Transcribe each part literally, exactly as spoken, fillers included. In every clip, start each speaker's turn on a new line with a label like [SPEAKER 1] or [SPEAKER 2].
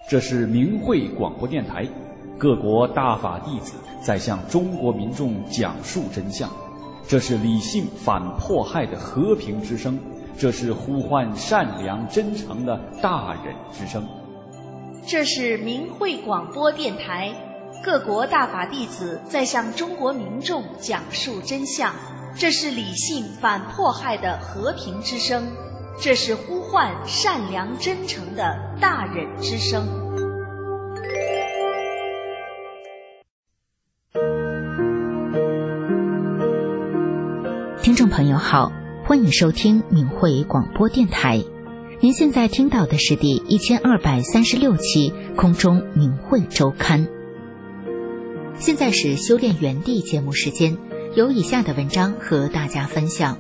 [SPEAKER 1] 这是明慧广播电台，各国大法弟子在向中国民众讲述真相。这是理性反迫害的和平之声，这是呼唤善良真诚的大忍之声。
[SPEAKER 2] 这是明慧广播电台，各国大法弟子在向中国民众讲述真相。这是理性反迫害的和平之声，这是呼唤善良真诚的大忍之声。
[SPEAKER 3] 听众朋友好，欢迎收听明慧广播电台。您现在听到的是第一千二百三十六期空中明慧周刊。现在是修炼园地节目时间，有以下的文章和大家分享。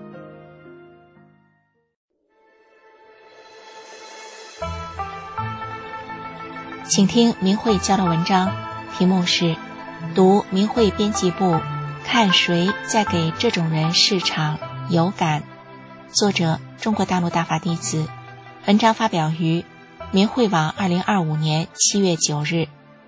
[SPEAKER 4] 请听明慧教的文章，题目是读明慧编辑部，看谁在给这种人市场有感。作者中国大陆大法弟子，文章发表于明慧网二零二五年七月九日。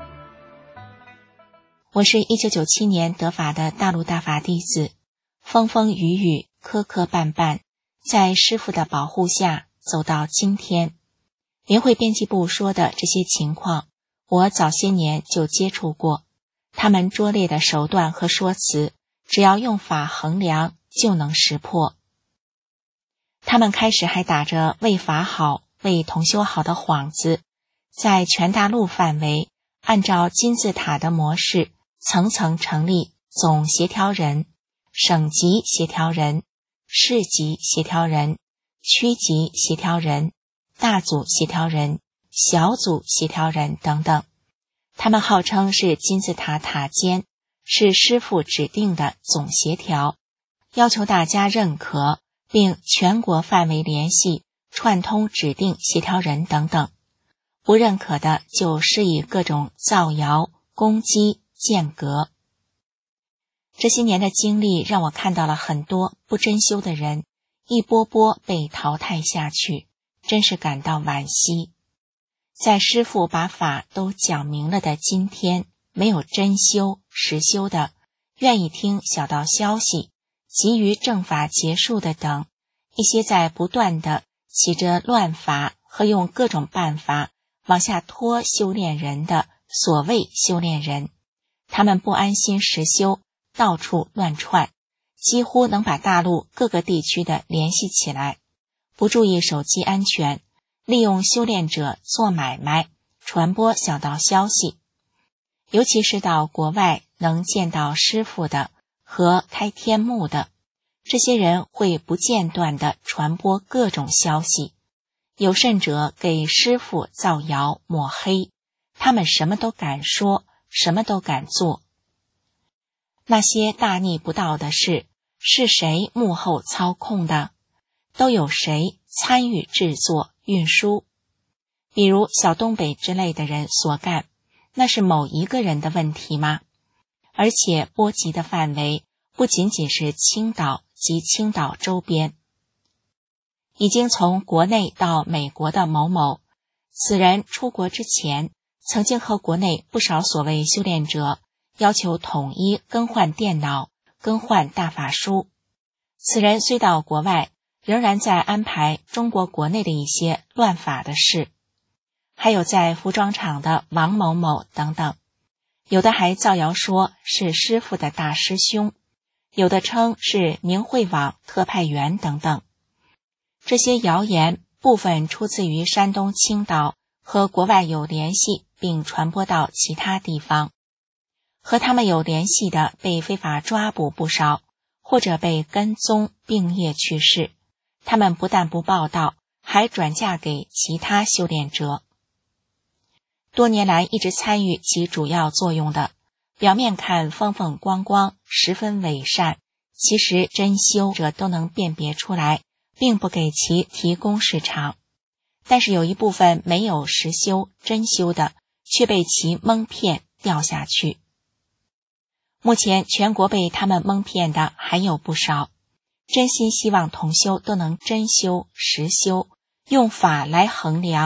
[SPEAKER 4] 我是一九九七年得法的大陆大法弟子，风风雨雨磕磕绊绊，在师父的保护下走到今天。明慧编辑部说的这些情况，我早些年就接触过，他们拙劣的手段和说辞，只要用法衡量就能识破。他们开始还打着为法好、为同修好的幌子，在全大陆范围按照金字塔的模式层层成立总协调人、省级协调人、市级协调人、区级协调人、大组协调人、小组协调人等等。他们号称是金字塔塔尖，是师父指定的总协调，要求大家认可，并全国范围联系串通指定协调人等等，不认可的就施以各种造谣、攻击、间隔。这些年的经历让我看到了很多不真修的人一波波被淘汰下去，真是感到惋惜。在师父把法都讲明了的今天，没有真修实修的，愿意听小道消息，急于正法结束的等一些在不断的起着乱法和用各种办法往下拖修炼人的所谓修炼人，他们不安心实修，到处乱窜，几乎能把大陆各个地区的联系起来，不注意手机安全，利用修炼者做买卖，传播小道消息。尤其是到国外能见到师父的和开天幕的，这些人会不间断地传播各种消息，有甚者给师父造谣抹黑，他们什么都敢说，什么都敢做。那些大逆不道的事，是谁幕后操控的？都有谁参与制作、运输？比如小东北之类的人所干，那是某一个人的问题吗？而且波及的范围不仅仅是青岛及青岛周边，已经从国内到美国的某某，此人出国之前曾经和国内不少所谓修炼者要求统一更换电脑、更换大法书。此人虽到国外，仍然在安排中国国内的一些乱法的事，还有在服装厂的王某某等等，有的还造谣说是师父的大师兄，有的称是明慧网特派员等等。这些谣言部分出自于山东青岛，和国外有联系并传播到其他地方。和他们有联系的被非法抓捕不少，或者被跟踪并业去世。他们不但不报道，还转嫁给其他修炼者。多年来一直参与其主要作用的，表面看风风光光，十分伪善，其实真修者都能辨别出来，并不给其提供市场。但是有一部分没有实修真修的，却被其蒙骗掉下去。目前全国被他们蒙骗的还有不少，真心希望同修都能真修实修，用法来衡量，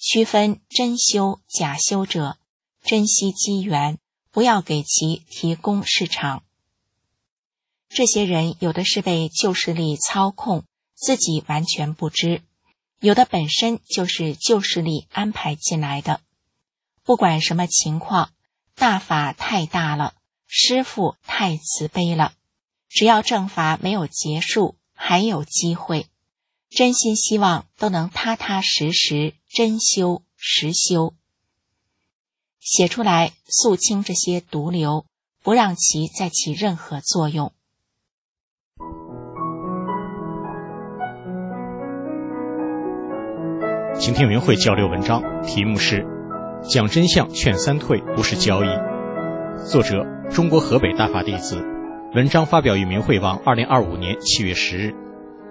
[SPEAKER 4] 区分真修假修者，珍惜机缘，不要给其提供市场。这些人有的是被旧势力操控，自己完全不知，有的本身就是旧势力安排进来的。不管什么情况，大法太大了，师父太慈悲了，只要正法没有结束，还有机会。真心希望都能踏踏实实真修实修，写出来肃清这些毒瘤，不让其再起任何作用。
[SPEAKER 5] 请听明慧交流文章，题目是讲真相劝三退不是交易，作者中国河北大法弟子，文章发表于明慧网二零二五年七月十日。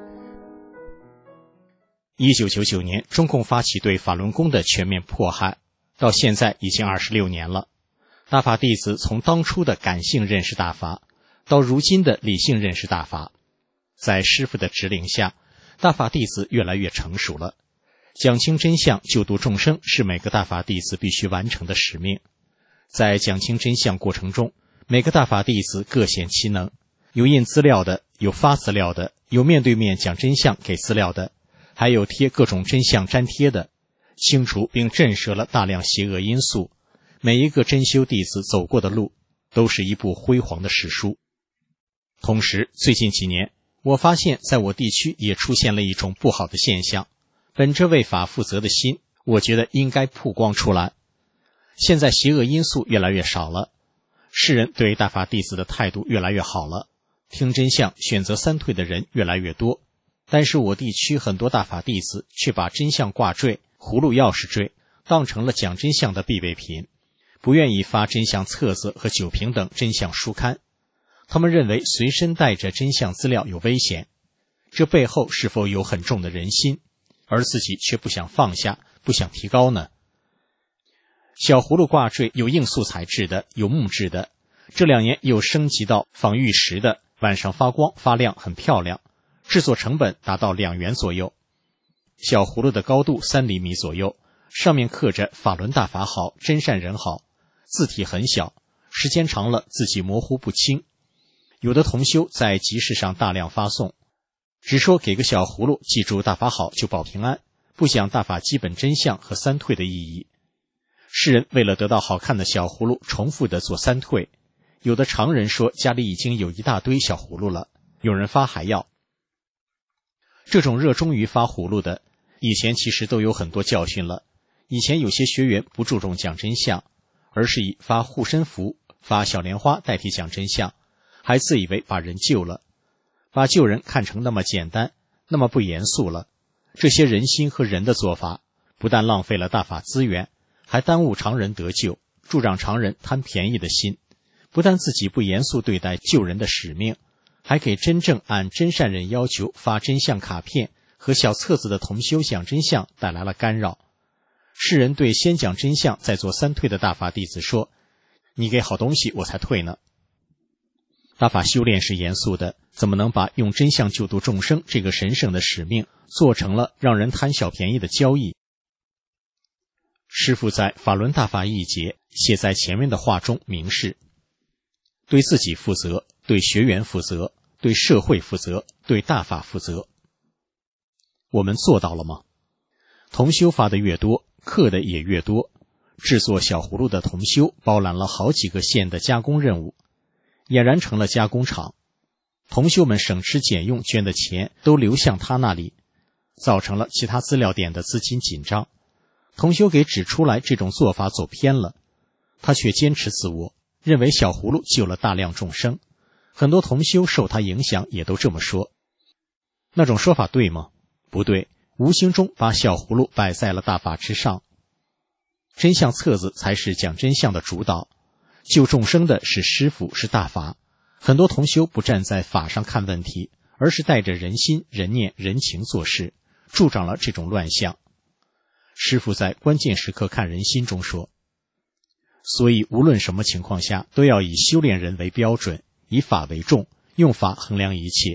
[SPEAKER 5] 一九九九年，中共发起对法轮功的全面迫害，到现在已经二十六年了。大法弟子从当初的感性认识大法，到如今的理性认识大法，在师父的指领下，大法弟子越来越成熟了。讲清真相、救度众生是每个大法弟子必须完成的使命。在讲清真相过程中，每个大法弟子各显其能，有印资料的，有发资料的，有面对面讲真相给资料的，还有贴各种真相粘贴的，清除并震慑了大量邪恶因素。每一个真修弟子走过的路，都是一部辉煌的史书。同时，最近几年，我发现在我地区也出现了一种不好的现象，本着为法负责的心，我觉得应该曝光出来。现在邪恶因素越来越少了，世人对大法弟子的态度越来越好了，听真相选择三退的人越来越多。但是我地区很多大法弟子却把真相挂坠、葫芦钥匙坠当成了讲真相的必备品，不愿意发真相册子和酒瓶等真相书刊。他们认为随身带着真相资料有危险，这背后是否有很重的人心，而自己却不想放下，不想提高呢？小葫芦挂坠有硬素材质的，有木质的，这两年又升级到仿玉石的，晚上发光发亮，很漂亮，制作成本达到两元左右。小葫芦的高度三厘米左右，上面刻着法轮大法好，真善人好，字体很小，时间长了字迹模糊不清。有的同修在集市上大量发送，只说给个小葫芦，记住大法好就保平安，不讲大法基本真相和三退的意义。世人为了得到好看的小葫芦，重复的做三退。有的常人说家里已经有一大堆小葫芦了，有人发还要。这种热衷于发葫芦的，以前其实都有很多教训了。以前有些学员不注重讲真相，而是以发护身符、发小莲花代替讲真相，还自以为把人救了，把救人看成那么简单，那么不严肃了。这些人心和人的做法，不但浪费了大法资源，还耽误常人得救，助长常人贪便宜的心。不但自己不严肃对待救人的使命，还给真正按真善人要求发真相卡片和小册子的同修讲真相带来了干扰。世人对先讲真相再做三退的大法弟子说，你给好东西我才退呢。大法修炼是严肃的，怎么能把用真相救度众生这个神圣的使命做成了让人贪小便宜的交易？师父在法轮大法一节写在前面的话中明示，对自己负责，对学员负责，对社会负责，对大法负责。我们做到了吗？同修发的越多，刻的也越多，制作小葫芦的同修包揽了好几个县的加工任务，俨然成了加工厂。同修们省吃俭用捐的钱都流向他那里，造成了其他资料点的资金紧张。同修给指出来这种做法走偏了，他却坚持自我，认为小葫芦救了大量众生。很多同修受他影响也都这么说。那种说法对吗？不对，无形中把小葫芦摆在了大法之上。真相册子才是讲真相的主导，救众生的是师父，是大法。很多同修不站在法上看问题，而是带着人心、人念、人情做事，助长了这种乱象。师父在关键时刻看人心中说，所以无论什么情况下，都要以修炼人为标准，以法为重，用法衡量一切。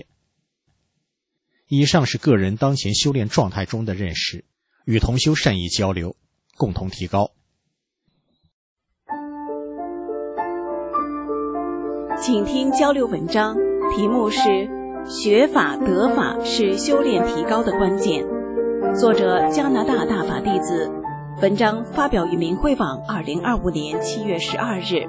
[SPEAKER 5] 以上是个人当前修炼状态中的认识，与同修善意交流， 共同提高。
[SPEAKER 6] 请听交流文章，题目是学法得法是修炼提高的关键，作者加拿大大法弟子，文章发表于明慧网二零二五年七月十二日。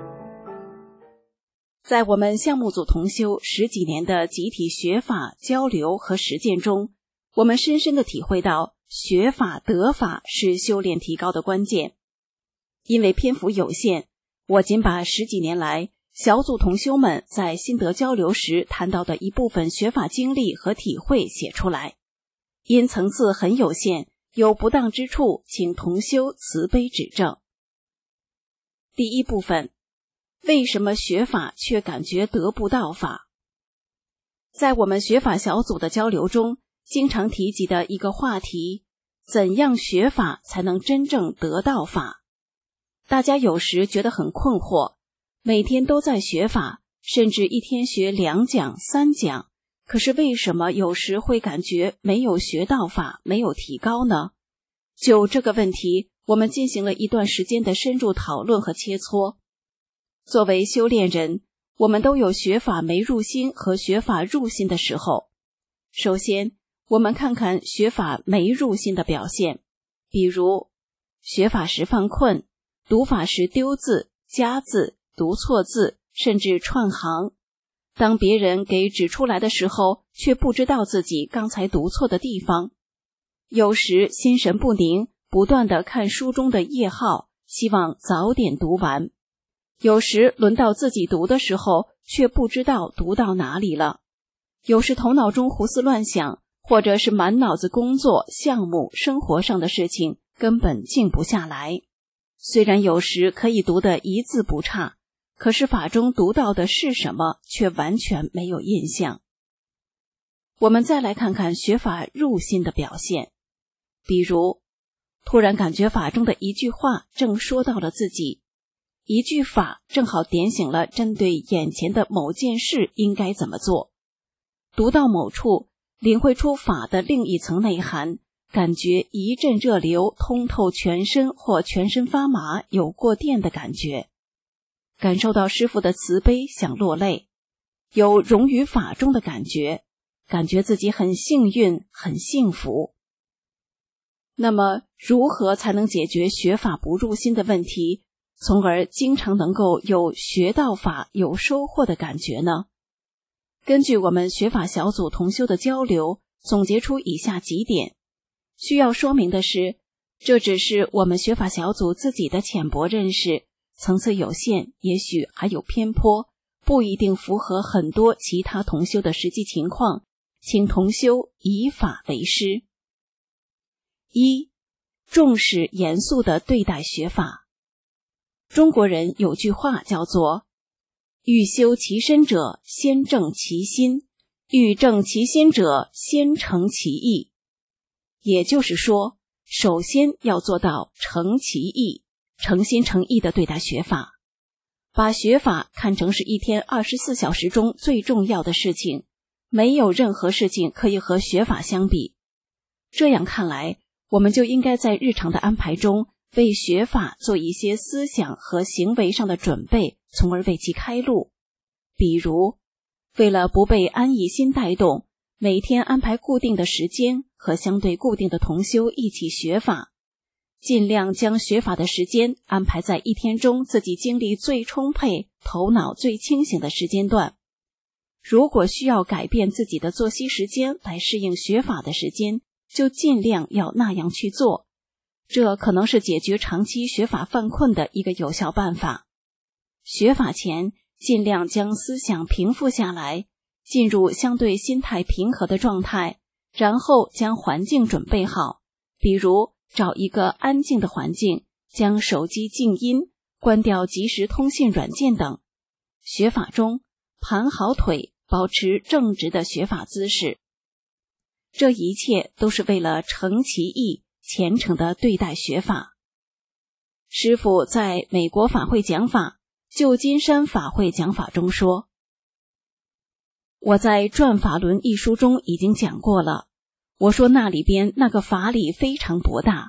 [SPEAKER 6] 在我们项目组同修十几年的集体学法交流和实践中，我们深深地体会到学法得法是修炼提高的关键。因为篇幅有限，我仅把十几年来小组同修们在心得交流时谈到的一部分学法经历和体会写出来，因层次很有限，有不当之处，请同修慈悲指正。第一部分，为什么学法却感觉得不到法？在我们学法小组的交流中，经常提及的一个话题，怎样学法才能真正得到法？大家有时觉得很困惑，每天都在学法，甚至一天学两讲三讲，可是为什么有时会感觉没有学到法，没有提高呢？就这个问题，我们进行了一段时间的深入讨论和切磋。作为修炼人，我们都有学法没入心和学法入心的时候。首先，我们看看学法没入心的表现，比如学法时犯困，读法时丢字、加字、读错字，甚至串行。当别人给指出来的时候，却不知道自己刚才读错的地方。有时心神不宁，不断地看书中的页号，希望早点读完。有时轮到自己读的时候，却不知道读到哪里了。有时头脑中胡思乱想，或者是满脑子工作、项目、生活上的事情，根本静不下来。虽然有时可以读得一字不差，可是法中读到的是什么，却完全没有印象。我们再来看看学法入心的表现，比如突然感觉法中的一句话正说到了自己，一句法正好点醒了针对眼前的某件事应该怎么做。读到某处，领会出法的另一层内涵，感觉一阵热流通透全身，或全身发麻，有过电的感觉。感受到师父的慈悲，想落泪，有融于法中的感觉，感觉自己很幸运，很幸福。那么，如何才能解决学法不入心的问题，从而经常能够有学到法、有收获的感觉呢？根据我们学法小组同修的交流，总结出以下几点。需要说明的是，这只是我们学法小组自己的浅薄认识，层次有限，也许还有偏颇，不一定符合很多其他同修的实际情况，请同修以法为师。一、重视严肃地对待学法。中国人有句话叫做欲修其身者，先正其心；欲正其心者，先诚其意。也就是说，首先要做到诚其意，诚心诚意地对待学法，把学法看成是一天二十四小时中最重要的事情，没有任何事情可以和学法相比。这样看来，我们就应该在日常的安排中为学法做一些思想和行为上的准备，从而为其开路。比如，为了不被安逸心带动，每天安排固定的时间和相对固定的同修一起学法，尽量将学法的时间安排在一天中自己精力最充沛、头脑最清醒的时间段。如果需要改变自己的作息时间来适应学法的时间，就尽量要那样去做。这可能是解决长期学法犯困的一个有效办法。学法前，尽量将思想平复下来，进入相对心态平和的状态，然后将环境准备好，比如找一个安静的环境，将手机静音，关掉即时通信软件等。学法中，盘好腿，保持正直的学法姿势。这一切都是为了诚其意，虔诚地对待学法。师父在美国法会讲法，旧金山法会讲法中说，我在《转法轮》一书中已经讲过了，我说那里边那个法理非常博大，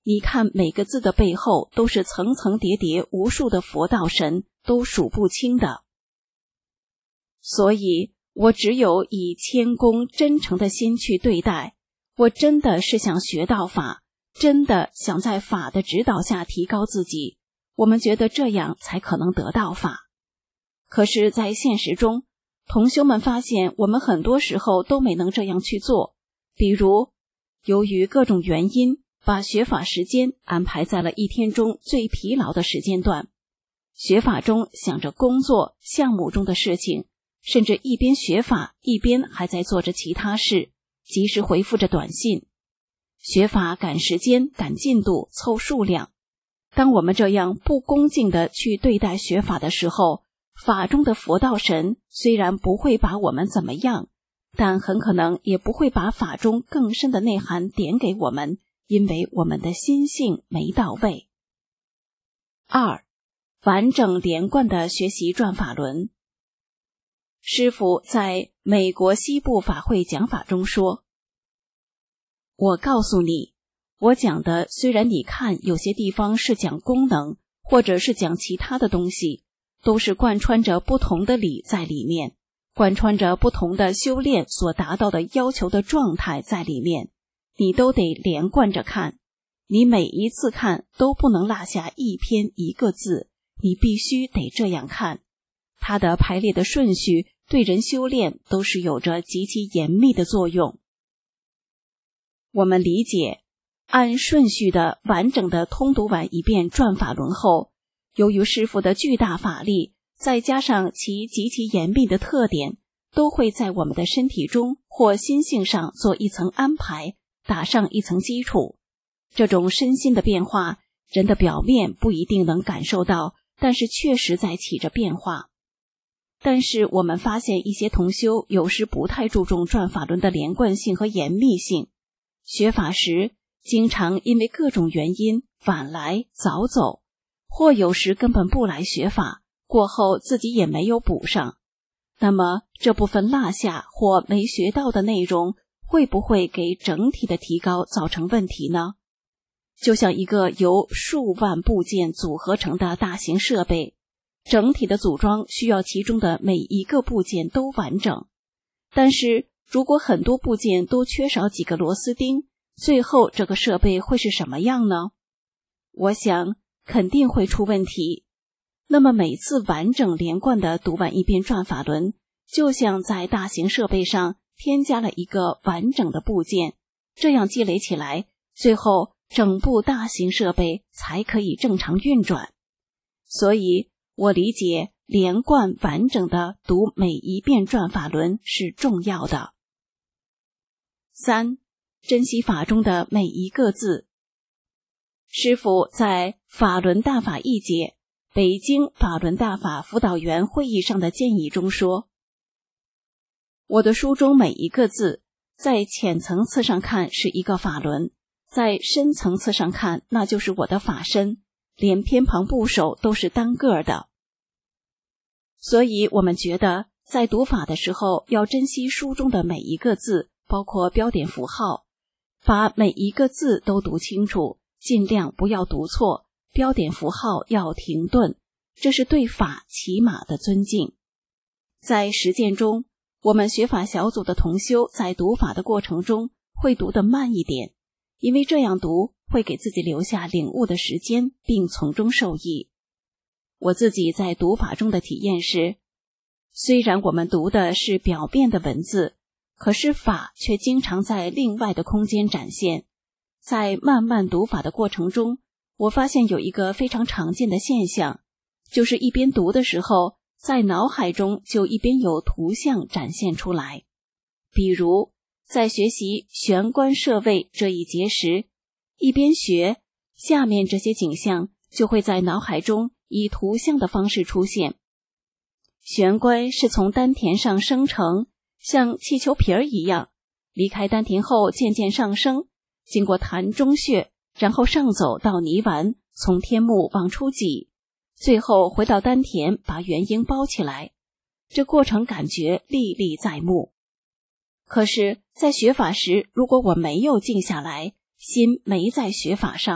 [SPEAKER 6] 你看每个字的背后都是层层叠叠无数的佛道神，都数不清的。所以我只有以谦恭真诚的心去对待，我真的是想学到法，真的想在法的指导下提高自己，我们觉得这样才可能得到法。可是在现实中，同修们发现我们很多时候都没能这样去做，比如由于各种原因，把学法时间安排在了一天中最疲劳的时间段，学法中想着工作项目中的事情，甚至一边学法一边还在做着其他事，及时回复着短信。学法赶时间赶进度凑数量，当我们这样不恭敬地去对待学法的时候，法中的佛道神虽然不会把我们怎么样，但很可能也不会把法中更深的内涵点给我们，因为我们的心性没到位。二，完整连贯地学习转法轮。师父在美国西部法会讲法中说，我告诉你，我讲的虽然你看有些地方是讲功能，或者是讲其他的东西，都是贯穿着不同的理在里面，贯穿着不同的修炼所达到的要求的状态在里面，你都得连贯着看，你每一次看都不能落下一篇一个字，你必须得这样看。它的排列的顺序对人修炼都是有着极其严密的作用。我们理解，按顺序的完整的通读完一遍转法轮后，由于师父的巨大法力，再加上其极其严密的特点，都会在我们的身体中或心性上做一层安排，打上一层基础。这种身心的变化，人的表面不一定能感受到，但是确实在起着变化。但是我们发现一些同修有时不太注重转法轮的连贯性和严密性，学法时经常因为各种原因晚来早走，或有时根本不来学法，过后自己也没有补上。那么这部分落下或没学到的内容，会不会给整体的提高造成问题呢？就像一个由数万部件组合成的大型设备，整体的组装需要其中的每一个部件都完整，但是如果很多部件都缺少几个螺丝钉，最后这个设备会是什么样呢？我想肯定会出问题。那么每次完整连贯地读完一遍转法轮，就像在大型设备上添加了一个完整的部件，这样积累起来，最后整部大型设备才可以正常运转。所以我理解连贯完整的读每一遍转法轮是重要的。三，珍惜法中的每一个字。师父在法轮大法一节北京法轮大法辅导员会议上的建议中说，我的书中每一个字，在浅层次上看是一个法轮，在深层次上看那就是我的法身，连偏旁部首都是单个的。所以我们觉得在读法的时候要珍惜书中的每一个字，包括标点符号，把每一个字都读清楚，尽量不要读错，标点符号要停顿，这是对法起码的尊敬。在实践中，我们学法小组的同修在读法的过程中会读得慢一点，因为这样读会给自己留下领悟的时间，并从中受益。我自己在读法中的体验是，虽然我们读的是表面的文字，可是法却经常在另外的空间展现。在慢慢读法的过程中，我发现有一个非常常见的现象，就是一边读的时候，在脑海中就一边有图像展现出来。比如在学习玄关摄位这一节时，一边学，下面这些景象就会在脑海中以图像的方式出现。玄关是从丹田上生成，像气球皮儿一样，离开丹田后渐渐上升，经过膻中穴，然后上走到泥丸，从天目往出挤，最后回到丹田把元婴包起来。这过程感觉历历在目。可是在学法时，如果我没有静下来，心没在学法上，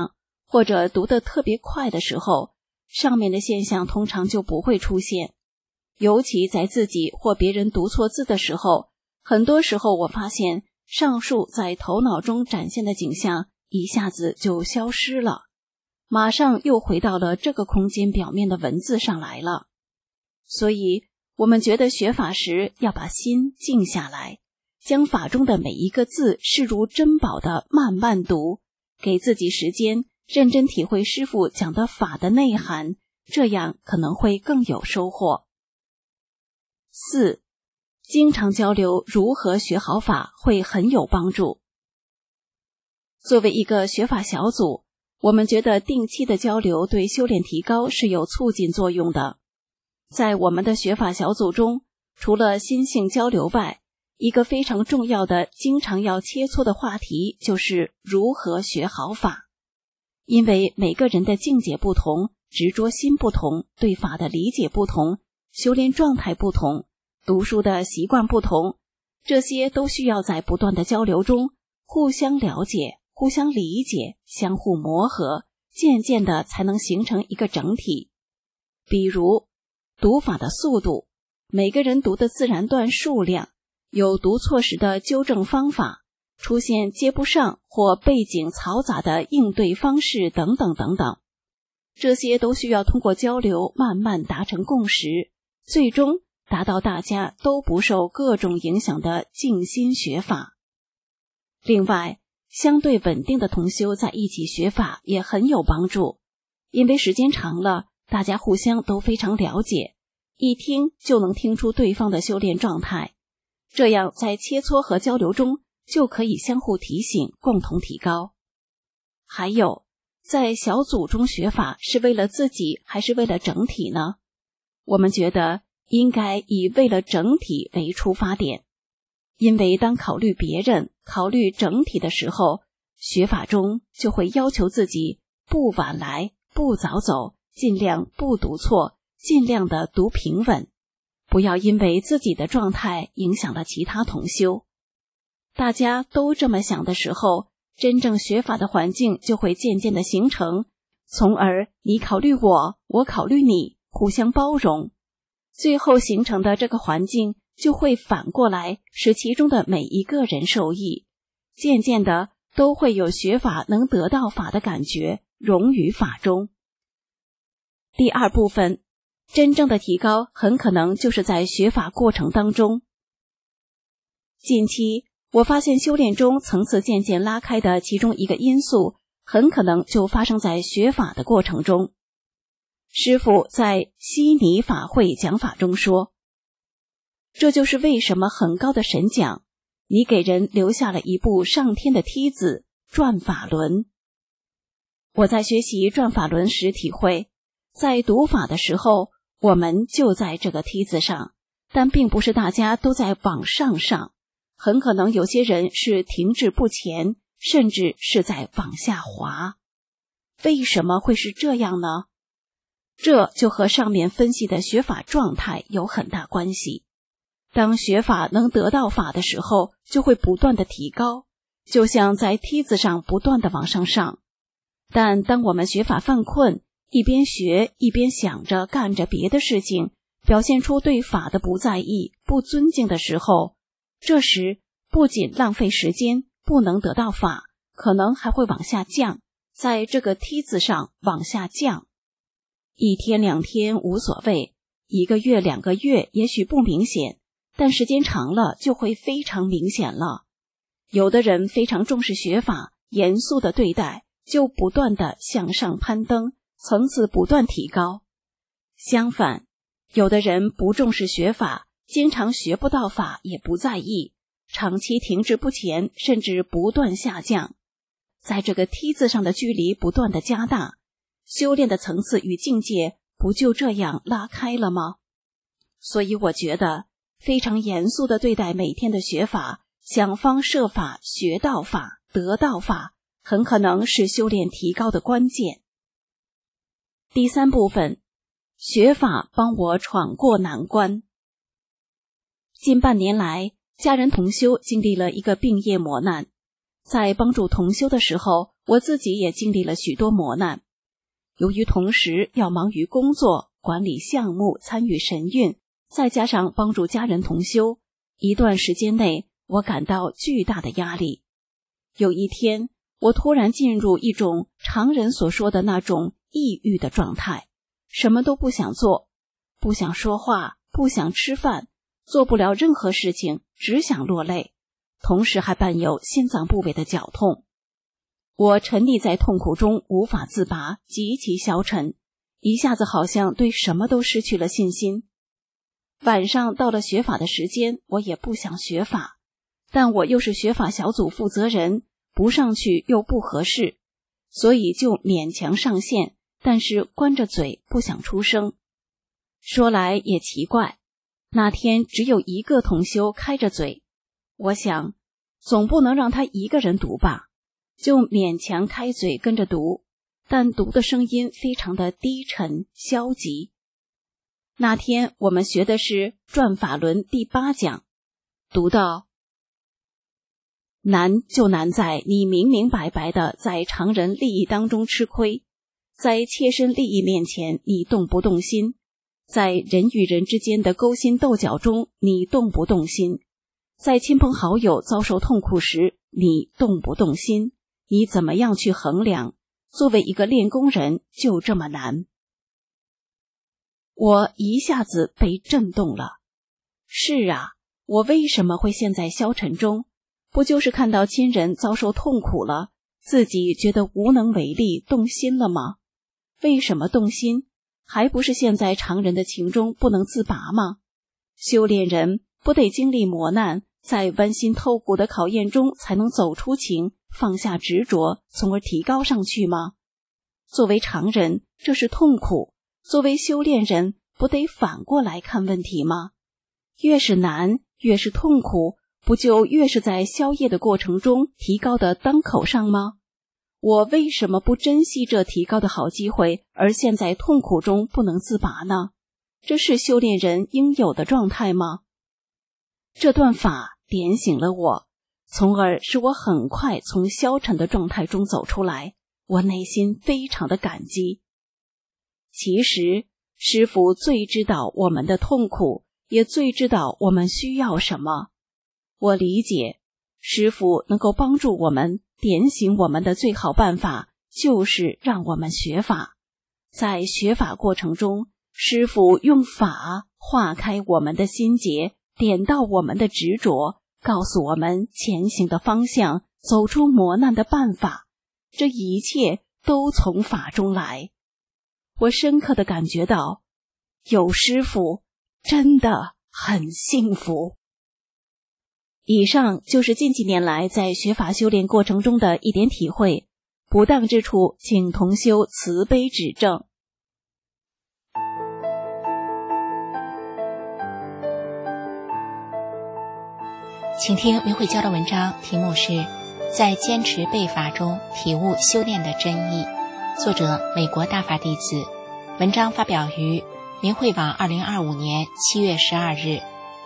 [SPEAKER 6] 或者读得特别快的时候，上面的现象通常就不会出现。尤其在自己或别人读错字的时候，很多时候我发现上述在头脑中展现的景象一下子就消失了，马上又回到了这个空间表面的文字上来了。所以我们觉得学法时要把心静下来，将法中的每一个字视如珍宝的慢慢读，给自己时间认真体会师父讲的法的内涵，这样可能会更有收获。四，经常交流如何学好法会很有帮助。作为一个学法小组，我们觉得定期的交流对修炼提高是有促进作用的。在我们的学法小组中，除了心性交流外，一个非常重要的经常要切磋的话题就是如何学好法。因为每个人的境界不同，执着心不同，对法的理解不同，修炼状态不同，读书的习惯不同，这些都需要在不断的交流中互相了解，互相理解，相互磨合，渐渐的才能形成一个整体。比如读法的速度，每个人读的自然段数量，有读错时的纠正方法，出现接不上或背景嘈杂的应对方式等等等等，这些都需要通过交流慢慢达成共识，最终达到大家都不受各种影响的静心学法。另外，相对稳定的同修在一起学法也很有帮助，因为时间长了，大家互相都非常了解，一听就能听出对方的修炼状态，这样在切磋和交流中就可以相互提醒，共同提高。还有，在小组中学法是为了自己还是为了整体呢？我们觉得应该以为了整体为出发点，因为当考虑别人、考虑整体的时候，学法中就会要求自己不晚来，不早走，尽量不读错，尽量的读平稳，不要因为自己的状态影响了其他同修。大家都这么想的时候，真正学法的环境就会渐渐的形成，从而你考虑我，我考虑你，互相包容，最后形成的这个环境就会反过来使其中的每一个人受益，渐渐的都会有学法能得到法的感觉，融于法中。第二部分，真正的提高很可能就是在学法过程当中。近期我发现修炼中层次渐渐拉开的其中一个因素，很可能就发生在学法的过程中。师父在悉尼法会讲法中说，这就是为什么很高的神讲，你给人留下了一部上天的梯子，转法轮。我在学习转法轮时体会，在读法的时候，我们就在这个梯子上，但并不是大家都在往上上，很可能有些人是停滞不前，甚至是在往下滑。为什么会是这样呢？这就和上面分析的学法状态有很大关系。当学法能得到法的时候，就会不断的提高，就像在梯子上不断的往上上。但当我们学法犯困，一边学一边想着干着别的事情，表现出对法的不在意、不尊敬的时候，这时不仅浪费时间，不能得到法，可能还会往下降，在这个梯子上往下降。一天两天无所谓，一个月两个月也许不明显，但时间长了就会非常明显了。有的人非常重视学法，严肃的对待，就不断的向上攀登，层次不断提高。相反，有的人不重视学法，经常学不到法也不在意，长期停滞不前，甚至不断下降。在这个梯子上的距离不断的加大，修炼的层次与境界不就这样拉开了吗？所以我觉得非常严肃地对待每天的学法，想方设法学到法，得到法，很可能是修炼提高的关键。第三部分，学法帮我闯过难关。近半年来，家人同修经历了一个病业磨难，在帮助同修的时候， 我自己也经历了许多磨难。由于同时要忙于工作、管理项目、参与神韵，再加上帮助家人同修，一段时间内我感到巨大的压力。有一天，我突然进入一种常人所说的那种抑郁的状态，什么都不想做，不想说话，不想吃饭，做不了任何事情，只想落泪，同时还伴有心脏部位的绞痛。我沉溺在痛苦中无法自拔，极其消沉，一下子好像对什么都失去了信心。晚上到了学法的时间，我也不想学法，但我又是学法小组负责人，不上去又不合适，所以就勉强上线，但是关着嘴不想出声。说来也奇怪，那天只有一个同修开着嘴，我想总不能让他一个人读吧，就勉强开嘴跟着读，但读的声音非常的低沉消极。那天我们学的是转法轮第八讲，读到难就难在你明明白白的在常人利益当中吃亏，在切身利益面前你动不动心，在人与人之间的勾心斗角中你动不动心，在亲朋好友遭受痛苦时你动不动心，你怎么样去衡量？作为一个练功人就这么难。我一下子被震动了。是啊，我为什么会陷在消沉中？不就是看到亲人遭受痛苦了，自己觉得无能为力，动心了吗？为什么动心？还不是陷在常人的情中不能自拔吗？修炼人不得经历磨难，在剜心透骨的考验中才能走出情，放下执着，从而提高上去吗？作为常人，这是痛苦；作为修炼人，不得反过来看问题吗？越是难，越是痛苦，不就越是在消业的过程中提高的当口上吗？我为什么不珍惜这提高的好机会，而陷在痛苦中不能自拔呢？这是修炼人应有的状态吗？这段法点醒了我，从而使我很快从消沉的状态中走出来，我内心非常的感激。其实师父最知道我们的痛苦，也最知道我们需要什么。我理解师父能够帮助我们，点醒我们的最好办法就是让我们学法。在学法过程中，师父用法化开我们的心结，点到我们的执着，告诉我们前行的方向，走出磨难的办法。这一切都从法中来。我深刻地感觉到，有师父真的很幸福。以上就是近几年来在学法修炼过程中的一点体会，不当之处请同修慈悲指正。
[SPEAKER 4] 请听明慧教的文章，题目是在坚持背法中体悟修炼的真意，作者美国大法弟子，文章发表于明慧网二零二五年七月十二日。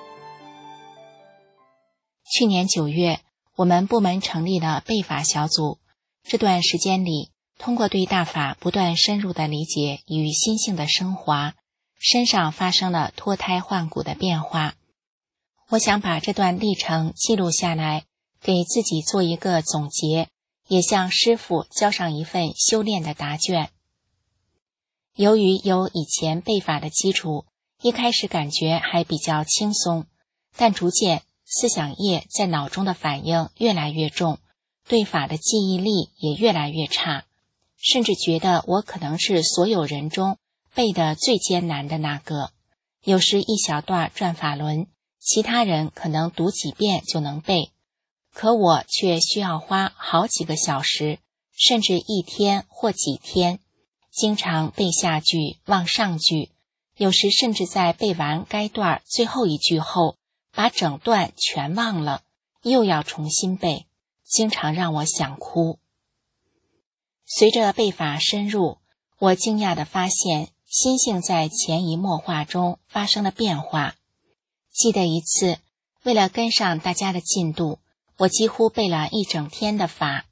[SPEAKER 4] 去年九月，我们部门成立了背法小组。这段时间里，通过对大法不断深入的理解与心性的升华，身上发生了脱胎换骨的变化。我想把这段历程记录下来，给自己做一个总结，也向师父交上一份修炼的答卷。由于有以前背法的基础，一开始感觉还比较轻松，但逐渐思想业在脑中的反应越来越重，对法的记忆力也越来越差，甚至觉得我可能是所有人中背得最艰难的那个。有时一小段转法轮，其他人可能读几遍就能背，可我却需要花好几个小时，甚至一天或几天，经常背下句忘上句，有时甚至在背完该段最后一句后，把整段全忘了，又要重新背，经常让我想哭。随着背法深入，我惊讶地发现心性在潜移默化中发生了变化。记得一次，为了跟上大家的进度，我几乎背了一整天的法，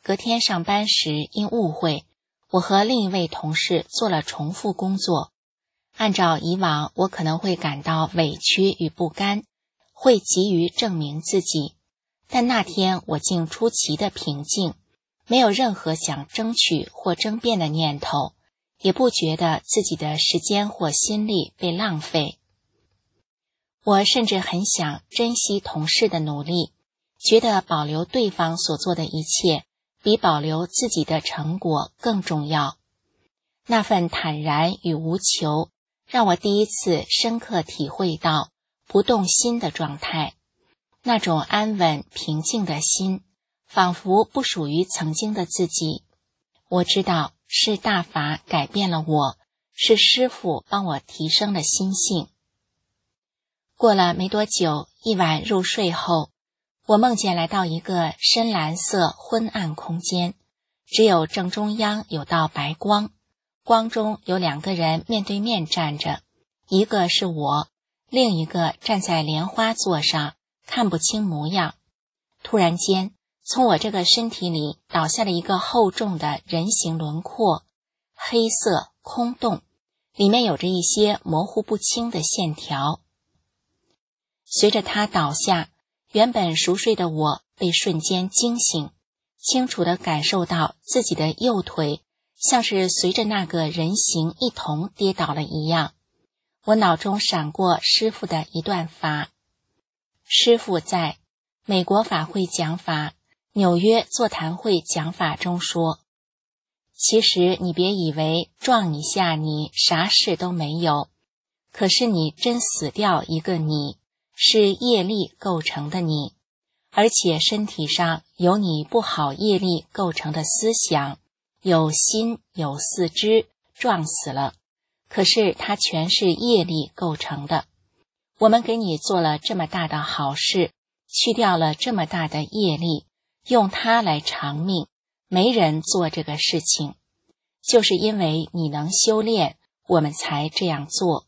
[SPEAKER 4] 隔天上班时因误会，我和另一位同事做了重复工作。按照以往，我可能会感到委屈与不甘，会急于证明自己，但那天我竟出奇的平静，没有任何想争取或争辩的念头，也不觉得自己的时间或心力被浪费。我甚至很想珍惜同事的努力，觉得保留对方所做的一切比保留自己的成果更重要。那份坦然与无求让我第一次深刻体会到不动心的状态，那种安稳平静的心仿佛不属于曾经的自己。我知道是大法改变了我，是师父帮我提升了心性。过了没多久，一晚入睡后，我梦见来到一个深蓝色昏暗空间，只有正中央有道白光，光中有两个人面对面站着，一个是我，另一个站在莲花座上，看不清模样。突然间，从我这个身体里倒下了一个厚重的人形轮廓，黑色空洞，里面有着一些模糊不清的线条。随着它倒下，原本熟睡的我被瞬间惊醒，清楚地感受到自己的右腿像是随着那个人形一同跌倒了一样。我脑中闪过师父的一段法。师父在美国法会讲法、纽约座谈会讲法中说，其实你别以为撞一下你啥事都没有，可是你真死掉一个你，是业力构成的你，而且身体上有你不好业力构成的思想，有心有四肢，撞死了，可是它全是业力构成的。我们给你做了这么大的好事，去掉了这么大的业力，用它来偿命，没人做这个事情，就是因为你能修炼，我们才这样做。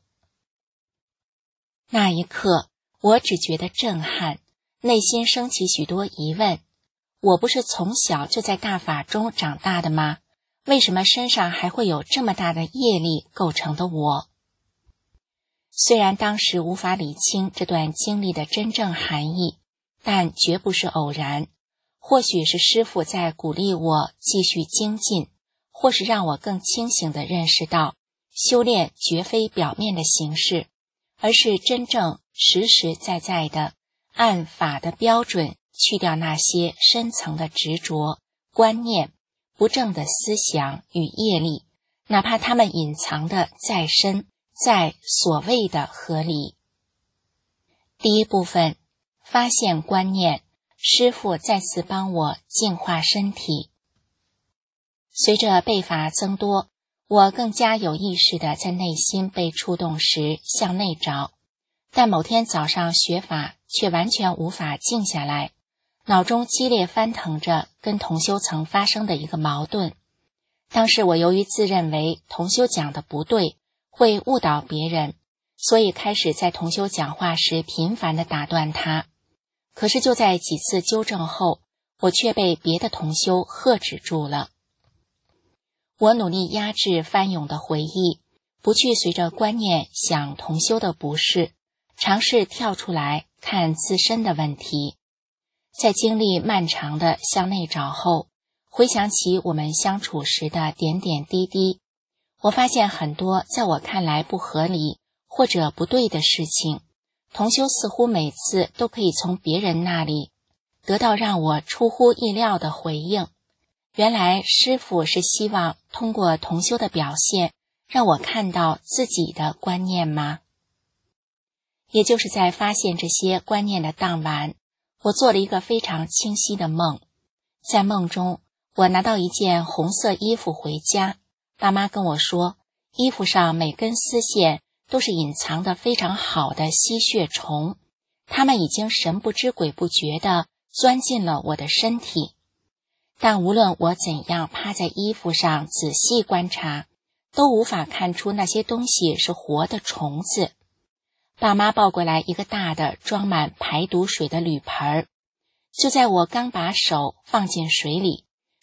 [SPEAKER 4] 那一刻，我只觉得震撼，内心升起许多疑问。我不是从小就在大法中长大的吗？为什么身上还会有这么大的业力构成的我？虽然当时无法理清这段经历的真正含义，但绝不是偶然。或许是师父在鼓励我继续精进，或是让我更清醒地认识到，修炼绝非表面的形式，而是真正实实在在的按法的标准去掉那些深层的执着、观念、不正的思想与业力，哪怕它们隐藏的再深、再所谓的合理。第一部分，发现观念，师父再次帮我净化身体。随着背法增多，我更加有意识地在内心被触动时向内找，但某天早上学法却完全无法静下来，脑中激烈翻腾着跟同修曾发生的一个矛盾。当时我由于自认为同修讲的不对，会误导别人，所以开始在同修讲话时频繁地打断他。可是就在几次纠正后，我却被别的同修喝止住了。我努力压制翻涌的回忆，不去随着观念想同修的不是，尝试跳出来看自身的问题。在经历漫长的向内找后，回想起我们相处时的点点滴滴，我发现很多在我看来不合理或者不对的事情，同修似乎每次都可以从别人那里得到让我出乎意料的回应。原来师父是希望通过同修的表现，让我看到自己的观念吗？也就是在发现这些观念的当晚，我做了一个非常清晰的梦。在梦中，我拿到一件红色衣服回家，爸妈跟我说，衣服上每根丝线都是隐藏的非常好的吸血虫，它们已经神不知鬼不觉地钻进了我的身体。但无论我怎样趴在衣服上仔细观察，都无法看出那些东西是活的虫子。爸妈抱过来一个大的装满排毒水的铝盆儿，就在我刚把手放进水里，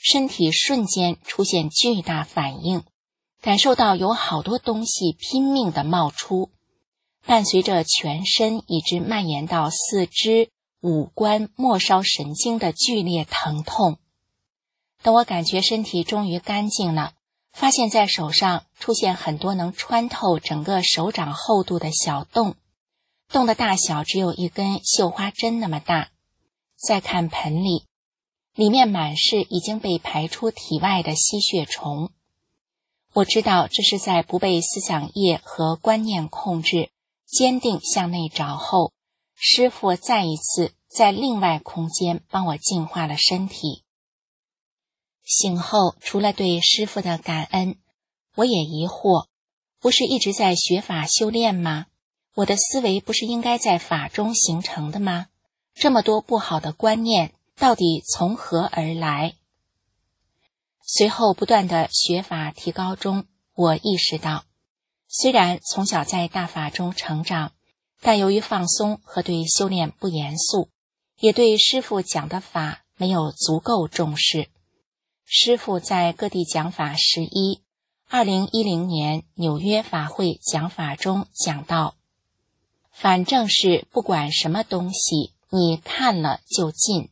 [SPEAKER 4] 身体瞬间出现巨大反应，感受到有好多东西拼命地冒出，伴随着全身以致蔓延到四肢、五官、末梢神经的剧烈疼痛。等我感觉身体终于干净了，发现在手上出现很多能穿透整个手掌厚度的小洞，洞的大小只有一根绣花针那么大。再看盆里，里面满是已经被排出体外的吸血虫。我知道这是在不被思想业和观念控制，坚定向内找后，师父再一次在另外空间帮我净化了身体。醒后，除了对师父的感恩，我也疑惑，不是一直在学法修炼吗？我的思维不是应该在法中形成的吗？这么多不好的观念到底从何而来？随后不断的学法提高中，我意识到，虽然从小在大法中成长，但由于放松和对修炼不严肃，也对师父讲的法没有足够重视。师父在各地讲法十一，二零一零年纽约法会讲法中讲到，反正是不管什么东西，你看了就进。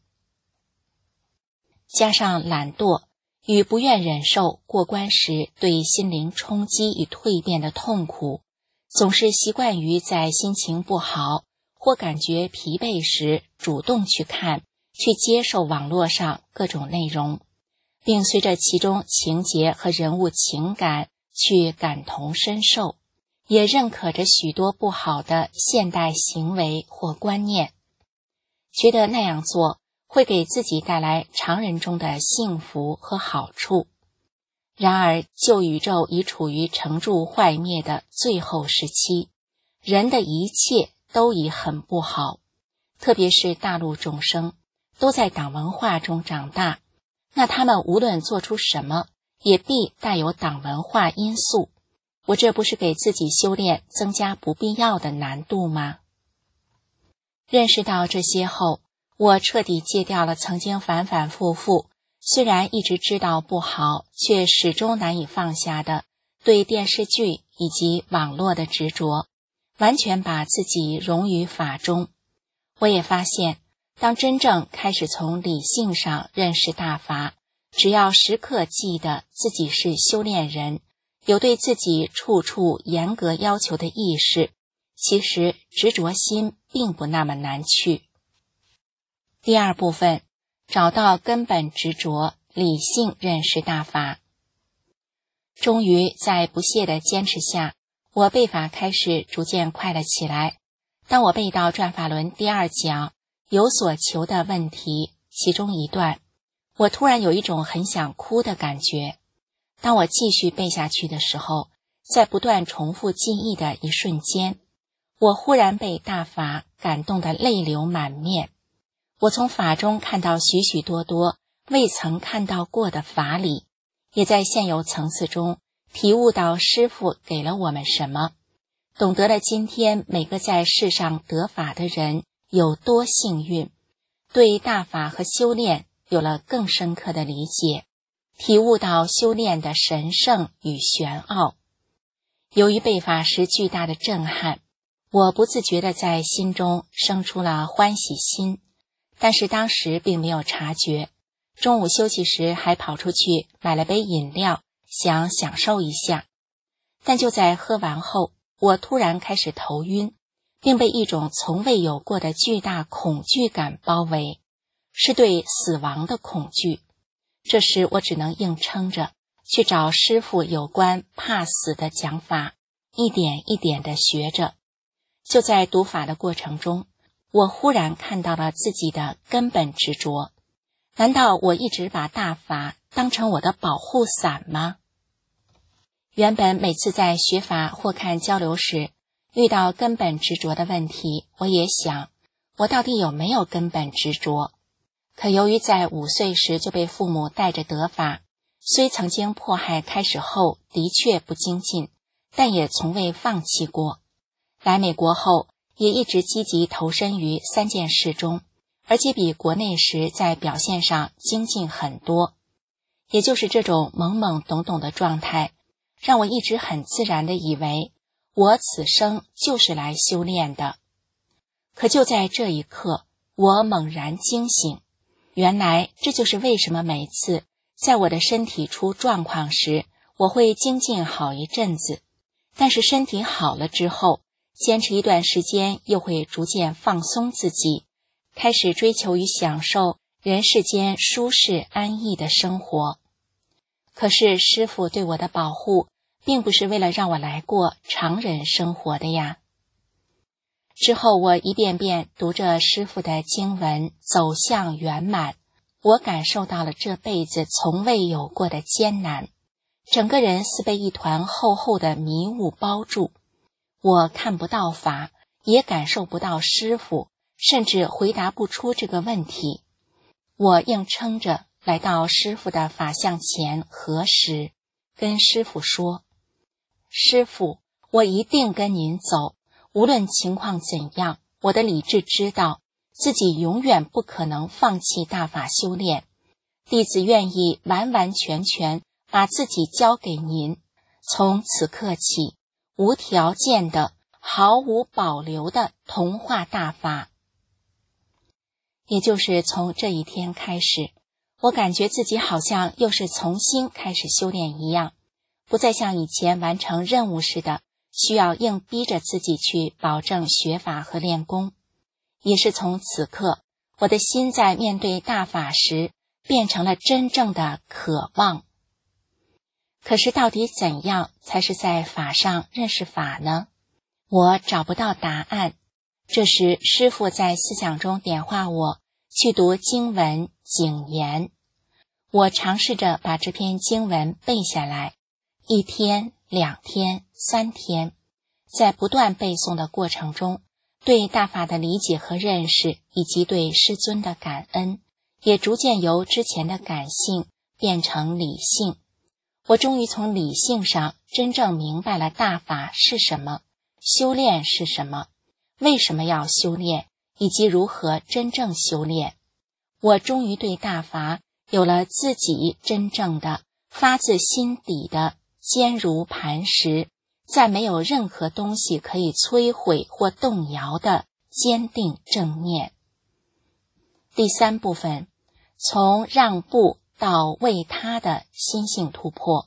[SPEAKER 4] 加上懒惰与不愿忍受过关时对心灵冲击与蜕变的痛苦，总是习惯于在心情不好或感觉疲惫时主动去看，去接受网络上各种内容，并随着其中情节和人物情感去感同身受，也认可着许多不好的现代行为或观念，觉得那样做会给自己带来常人中的幸福和好处。然而旧宇宙已处于成住坏灭的最后时期，人的一切都已很不好，特别是大陆众生都在党文化中长大，那他们无论做出什么也必带有党文化因素。我这不是给自己修炼增加不必要的难度吗？认识到这些后，我彻底戒掉了曾经反反复复，虽然一直知道不好，却始终难以放下的对电视剧以及网络的执着，完全把自己融于法中。我也发现，当真正开始从理性上认识大法，只要时刻记得自己是修炼人，有对自己处处严格要求的意识，其实执着心并不那么难去。第二部分，找到根本执着，理性认识大法。终于在不懈的坚持下，我背法开始逐渐快了起来。当我背到转法轮第二讲有所求的问题其中一段，我突然有一种很想哭的感觉。当我继续背下去的时候，在不断重复记忆的一瞬间，我忽然被大法感动得泪流满面。我从法中看到许许多多未曾看到过的法理，也在现有层次中体悟到师父给了我们什么，懂得了今天每个在世上得法的人有多幸运，对大法和修炼有了更深刻的理解，体悟到修炼的神圣与玄奥。由于被法时巨大的震撼，我不自觉地在心中生出了欢喜心，但是当时并没有察觉。中午休息时还跑出去买了杯饮料，想享受一下。但就在喝完后，我突然开始头晕，并被一种从未有过的巨大恐惧感包围，是对死亡的恐惧。这时我只能硬撑着去找师父有关怕死的讲法，一点一点地学着。就在读法的过程中，我忽然看到了自己的根本执着。难道我一直把大法当成我的保护伞吗？原本每次在学法或看交流时遇到根本执着的问题，我也想，我到底有没有根本执着？可由于在五岁时就被父母带着得法，虽曾经迫害开始后的确不精进，但也从未放弃过。来美国后也一直积极投身于三件事中，而且比国内时在表现上精进很多。 也就是这种懵懵懂懂的状态，让我一直很自然地以为我此生就是来修炼的。可就在这一刻，我猛然惊醒，原来这就是为什么每次在我的身体出状况时，我会精进好一阵子，但是身体好了之后，坚持一段时间又会逐渐放松自己，开始追求与享受人世间舒适安逸的生活。可是师父对我的保护，并不是为了让我来过常人生活的呀。之后我一遍遍读着师父的经文，走向圆满，我感受到了这辈子从未有过的艰难，整个人似被一团厚厚的迷雾包住，我看不到法，也感受不到师父，甚至回答不出这个问题。我硬撑着来到师父的法像前合十，跟师父说：师父，我一定跟您走，无论情况怎样，我的理智知道自己永远不可能放弃大法修炼，弟子愿意完完全全把自己交给您，从此刻起，无条件的、毫无保留的同化大法。也就是从这一天开始，我感觉自己好像又是重新开始修炼一样，不再像以前完成任务似的，需要硬逼着自己去保证学法和练功。也是从此刻，我的心在面对大法时，变成了真正的渴望。可是到底怎样才是在法上认识法呢？我找不到答案。这时师父在思想中点化我去读经文警言，我尝试着把这篇经文背下来，一天、两天、三天，在不断背诵的过程中，对大法的理解和认识，以及对师尊的感恩，也逐渐由之前的感性变成理性。我终于从理性上真正明白了大法是什么，修炼是什么，为什么要修炼，以及如何真正修炼。我终于对大法有了自己真正的发自心底的坚如磐石，再没有任何东西可以摧毁或动摇的坚定正念。第三部分，从让步到为他的心性突破。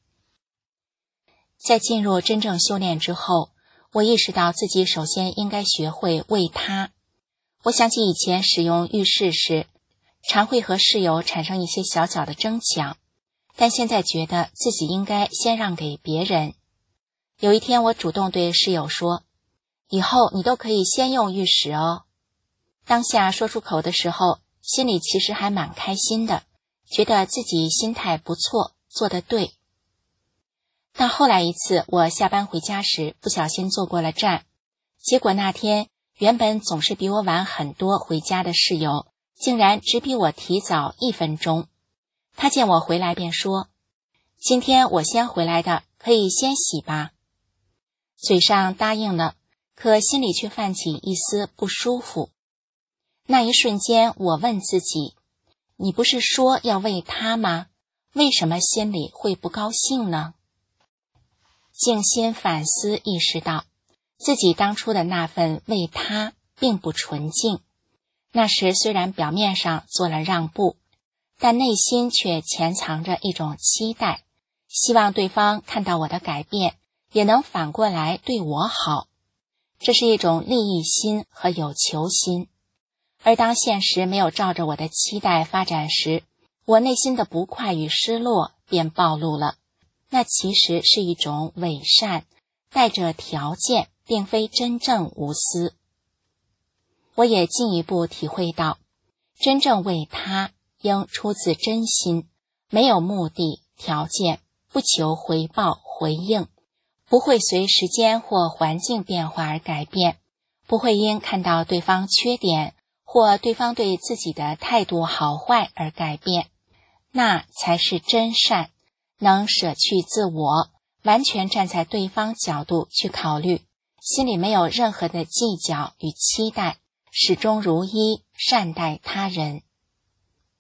[SPEAKER 4] 在进入真正修炼之后，我意识到自己首先应该学会为他。我想起以前使用浴室时，常会和室友产生一些小小的争抢，但现在觉得自己应该先让给别人。有一天我主动对室友说，以后你都可以先用浴室哦。当下说出口的时候，心里其实还蛮开心的，觉得自己心态不错，做得对。但后来一次我下班回家时不小心坐过了站，结果那天原本总是比我晚很多回家的室友，竟然只比我提早一分钟。他见我回来便说，今天我先回来的，可以先洗吧。嘴上答应了，可心里却泛起一丝不舒服。那一瞬间我问自己，你不是说要为他吗？为什么心里会不高兴呢？静心反思，意识到自己当初的那份为他并不纯净。那时虽然表面上做了让步，但内心却潜藏着一种期待，希望对方看到我的改变，也能反过来对我好。这是一种利益心和有求心。而当现实没有照着我的期待发展时，我内心的不快与失落便暴露了。那其实是一种伪善，带着条件，并非真正无私。我也进一步体会到，真正为他应出自真心，没有目的、条件，不求回报、回应，不会随时间或环境变化而改变，不会因看到对方缺点或对方对自己的态度好坏而改变。那才是真善，能舍去自我，完全站在对方角度去考虑，心里没有任何的计较与期待，始终如一善待他人。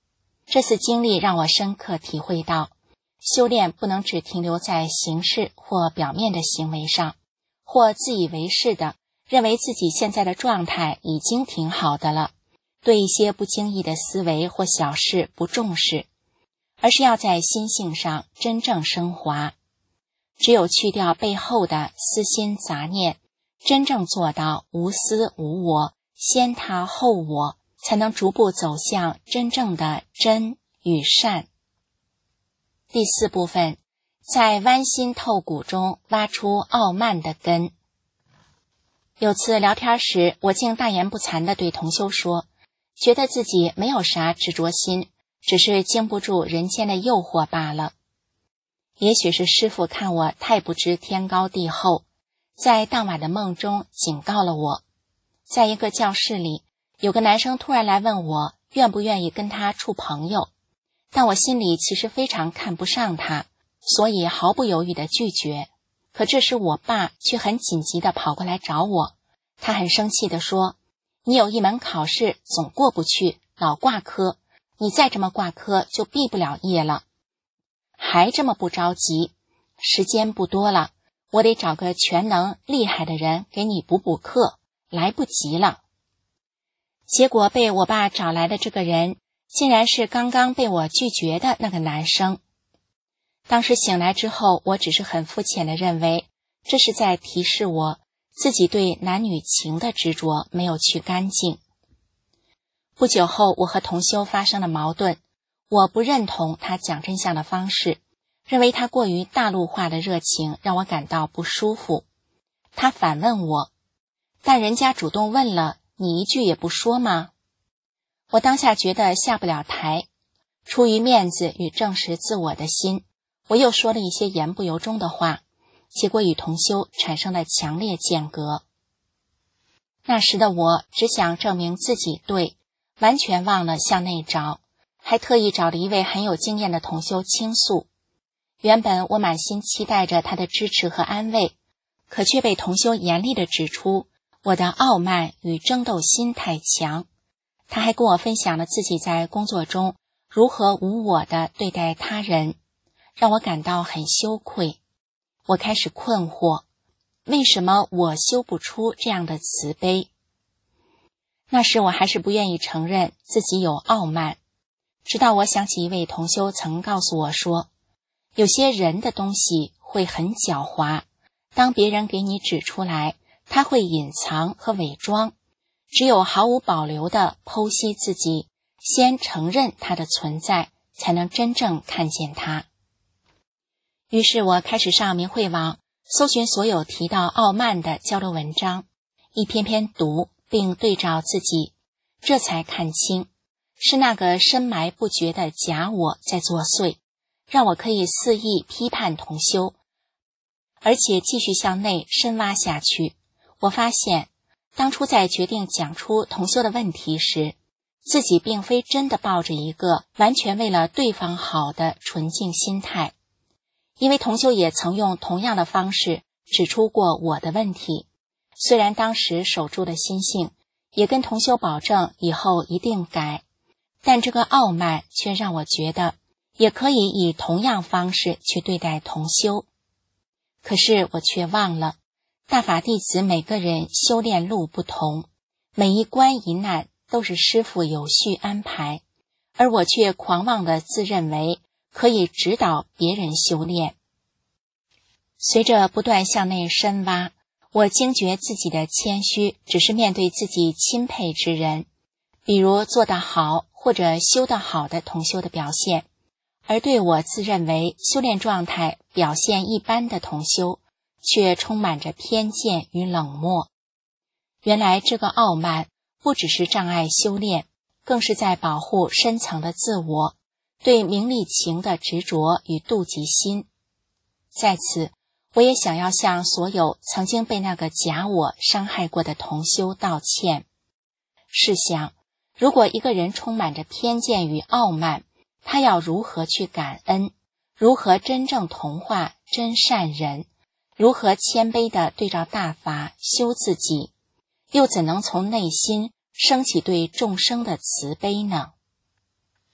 [SPEAKER 4] 这次经历让我深刻体会到，修炼不能只停留在形式或表面的行为上，或自以为是的认为自己现在的状态已经挺好的了，对一些不经意的思维或小事不重视，而是要在心性上真正升华。只有去掉背后的私心杂念，真正做到无私无我，先他后我，才能逐步走向真正的真与善。第四部分，在剜心透骨中挖出傲慢的根。有次聊天时，我竟大言不惭地对同修说，觉得自己没有啥执着心，只是经不住人间的诱惑罢了。也许是师父看我太不知天高地厚，在当晚的梦中警告了我。在一个教室里，有个男生突然来问我愿不愿意跟他处朋友，但我心里其实非常看不上他，所以毫不犹豫地拒绝。可这时我爸却很紧急地跑过来找我，他很生气地说，你有一门考试总过不去，老挂科，你再这么挂科就毕不了业了。还这么不着急，时间不多了，我得找个全能厉害的人给你补补课，来不及了。结果被我爸找来的这个人，竟然是刚刚被我拒绝的那个男生。当时醒来之后，我只是很肤浅地认为，这是在提示我自己对男女情的执着没有去干净。不久后，我和同修发生了矛盾，我不认同他讲真相的方式，认为他过于大陆化的热情让我感到不舒服。他反问我，但人家主动问了，你一句也不说吗？我当下觉得下不了台，出于面子与证实自我的心，我又说了一些言不由衷的话，结果与同修产生了强烈间隔。那时的我只想证明自己对，完全忘了向内找，还特意找了一位很有经验的同修倾诉。原本我满心期待着他的支持和安慰，可却被同修严厉地指出我的傲慢与争斗心太强。他还跟我分享了自己在工作中如何无我地对待他人，让我感到很羞愧。我开始困惑，为什么我修不出这样的慈悲？那时我还是不愿意承认自己有傲慢，直到我想起一位同修曾告诉我说，有些人的东西会很狡猾，当别人给你指出来，他会隐藏和伪装，只有毫无保留地剖析自己，先承认它的存在，才能真正看见它。于是我开始上明慧网搜寻所有提到傲慢的交流文章，一篇篇读并对照自己，这才看清是那个深埋不绝的假我在作祟，让我可以肆意批判同修，而且继续向内深挖下去。我发现当初在决定讲出同修的问题时，自己并非真的抱着一个完全为了对方好的纯净心态，因为同修也曾用同样的方式指出过我的问题，虽然当时守住了心性，也跟同修保证以后一定改，但这个傲慢却让我觉得也可以以同样方式去对待同修。可是我却忘了，大法弟子每个人修炼路不同，每一关一难都是师父有序安排，而我却狂妄地自认为可以指导别人修炼。随着不断向内深挖，我惊觉自己的谦虚只是面对自己钦佩之人，比如做得好或者修得好的同修的表现，而对我自认为修炼状态表现一般的同修，却充满着偏见与冷漠。原来这个傲慢不只是障碍修炼，更是在保护深层的自我，对名利情的执着与妒忌心。在此，我也想要向所有曾经被那个假我伤害过的同修道歉。试想，如果一个人充满着偏见与傲慢，他要如何去感恩？如何真正同化真善人？如何谦卑地对照大法修自己？又怎能从内心升起对众生的慈悲呢？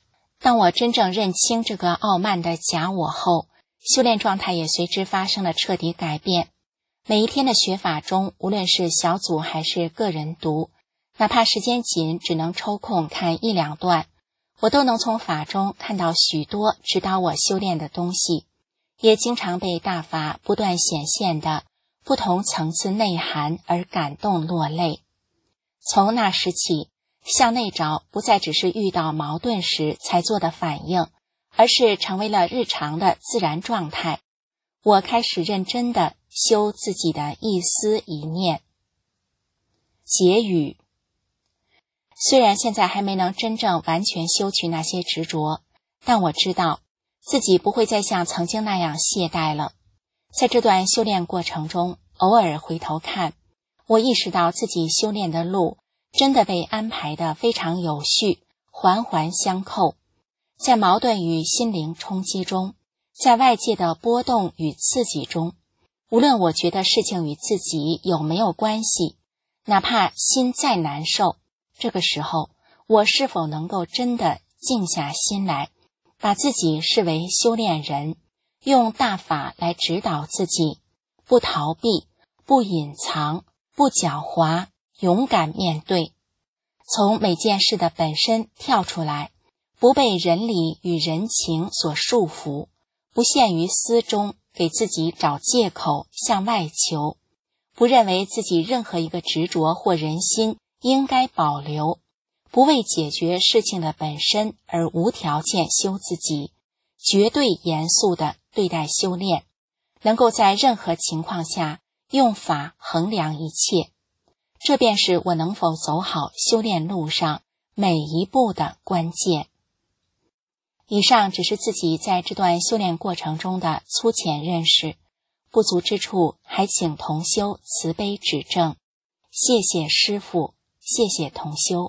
[SPEAKER 4] 当我真正认清这个傲慢的假我后，修炼状态也随之发生了彻底改变。每一天的学法中，无论是小组还是个人读，哪怕时间紧，只能抽空看一两段，我都能从法中看到许多指导我修炼的东西，也经常被大法不断显现的不同层次内涵而感动落泪。从那时起，向内找不再只是遇到矛盾时才做的反应，而是成为了日常的自然状态。我开始认真地修自己的一思一念。结语：虽然现在还没能真正完全修去那些执着，但我知道自己不会再像曾经那样懈怠了。在这段修炼过程中，偶尔回头看，我意识到自己修炼的路真的被安排得非常有序，环环相扣。在矛盾与心灵冲击中，在外界的波动与刺激中，无论我觉得事情与自己有没有关系，哪怕心再难受，这个时候我是否能够真的静下心来，把自己视为修炼人，用大法来指导自己，不逃避，不隐藏，不狡猾，勇敢面对，从每件事的本身跳出来，不被人理与人情所束缚，不陷于思中给自己找借口向外求，不认为自己任何一个执着或人心应该保留，不为解决事情的本身而无条件修自己，绝对严肃地对待修炼，能够在任何情况下用法衡量一切。这便是我能否走好修炼路上每一步的关键。以上只是自己在这段修炼过程中的粗浅认识，不足之处还请同修慈悲指正。谢谢师父，谢谢同修。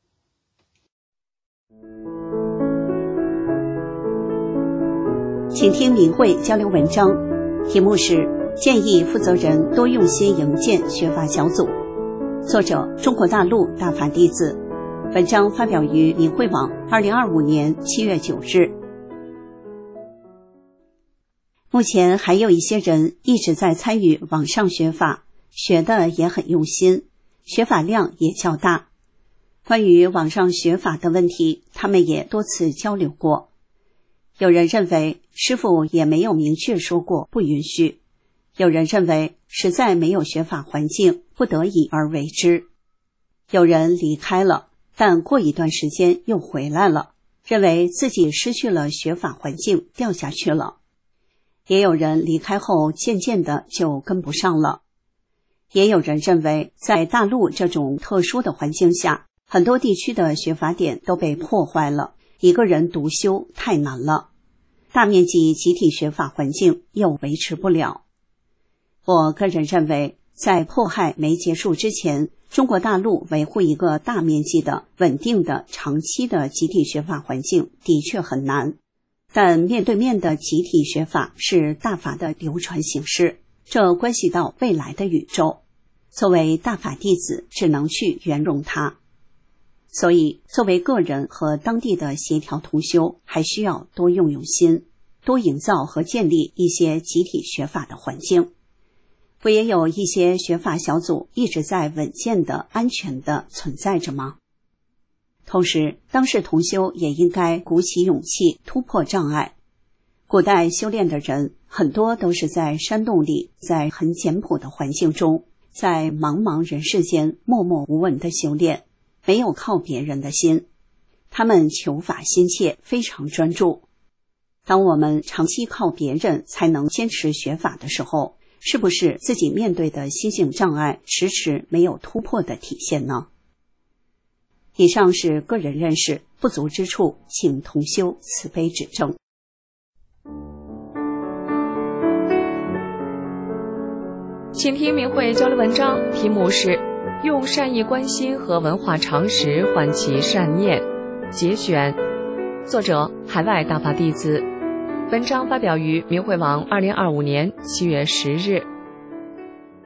[SPEAKER 6] 请听明慧交流文章，题目是建议负责人多用心营建学法小组，作者中国大陆大法弟子。文章发表于明慧网二零二五年七月九日。目前还有一些人一直在参与网上学法，学的也很用心，学法量也较大。关于网上学法的问题，他们也多次交流过。有人认为师父也没有明确说过不允许，有人认为实在没有学法环境，不得已而为之。有人离开了，但过一段时间又回来了，认为自己失去了学法环境，掉下去了。也有人离开后渐渐的就跟不上了。也有人认为在大陆这种特殊的环境下，很多地区的学法点都被破坏了，一个人独修太难了，大面积集体学法环境又维持不了。我个人认为，在迫害没结束之前，中国大陆维护一个大面积的、稳定的、长期的集体学法环境的确很难。但面对面的集体学法是大法的流传形式，这关系到未来的宇宙。作为大法弟子，只能去圆融它。所以，作为个人和当地的协调同修，还需要多用用心，多营造和建立一些集体学法的环境。不也有一些学法小组一直在稳健的、安全的存在着吗？同时，当事同修也应该鼓起勇气突破障碍。古代修炼的人很多都是在山洞里，在很简朴的环境中，在茫茫人世间默默无闻的修炼，没有靠别人的心。他们求法心切，非常专注。当我们长期靠别人才能坚持学法的时候，是不是自己面对的心性障碍迟迟没有突破的体现呢？以上是个人认识，不足之处请同修慈悲指正。
[SPEAKER 7] 请听明慧交流文章，题目是用善意关心和文化常识唤起善念，节选，作者海外大法弟子。文章发表于明慧网二零二五年七月十日。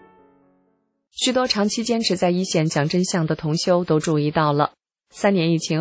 [SPEAKER 7] 许多长期坚持在一线讲真相的同修都注意到了，三年疫情后，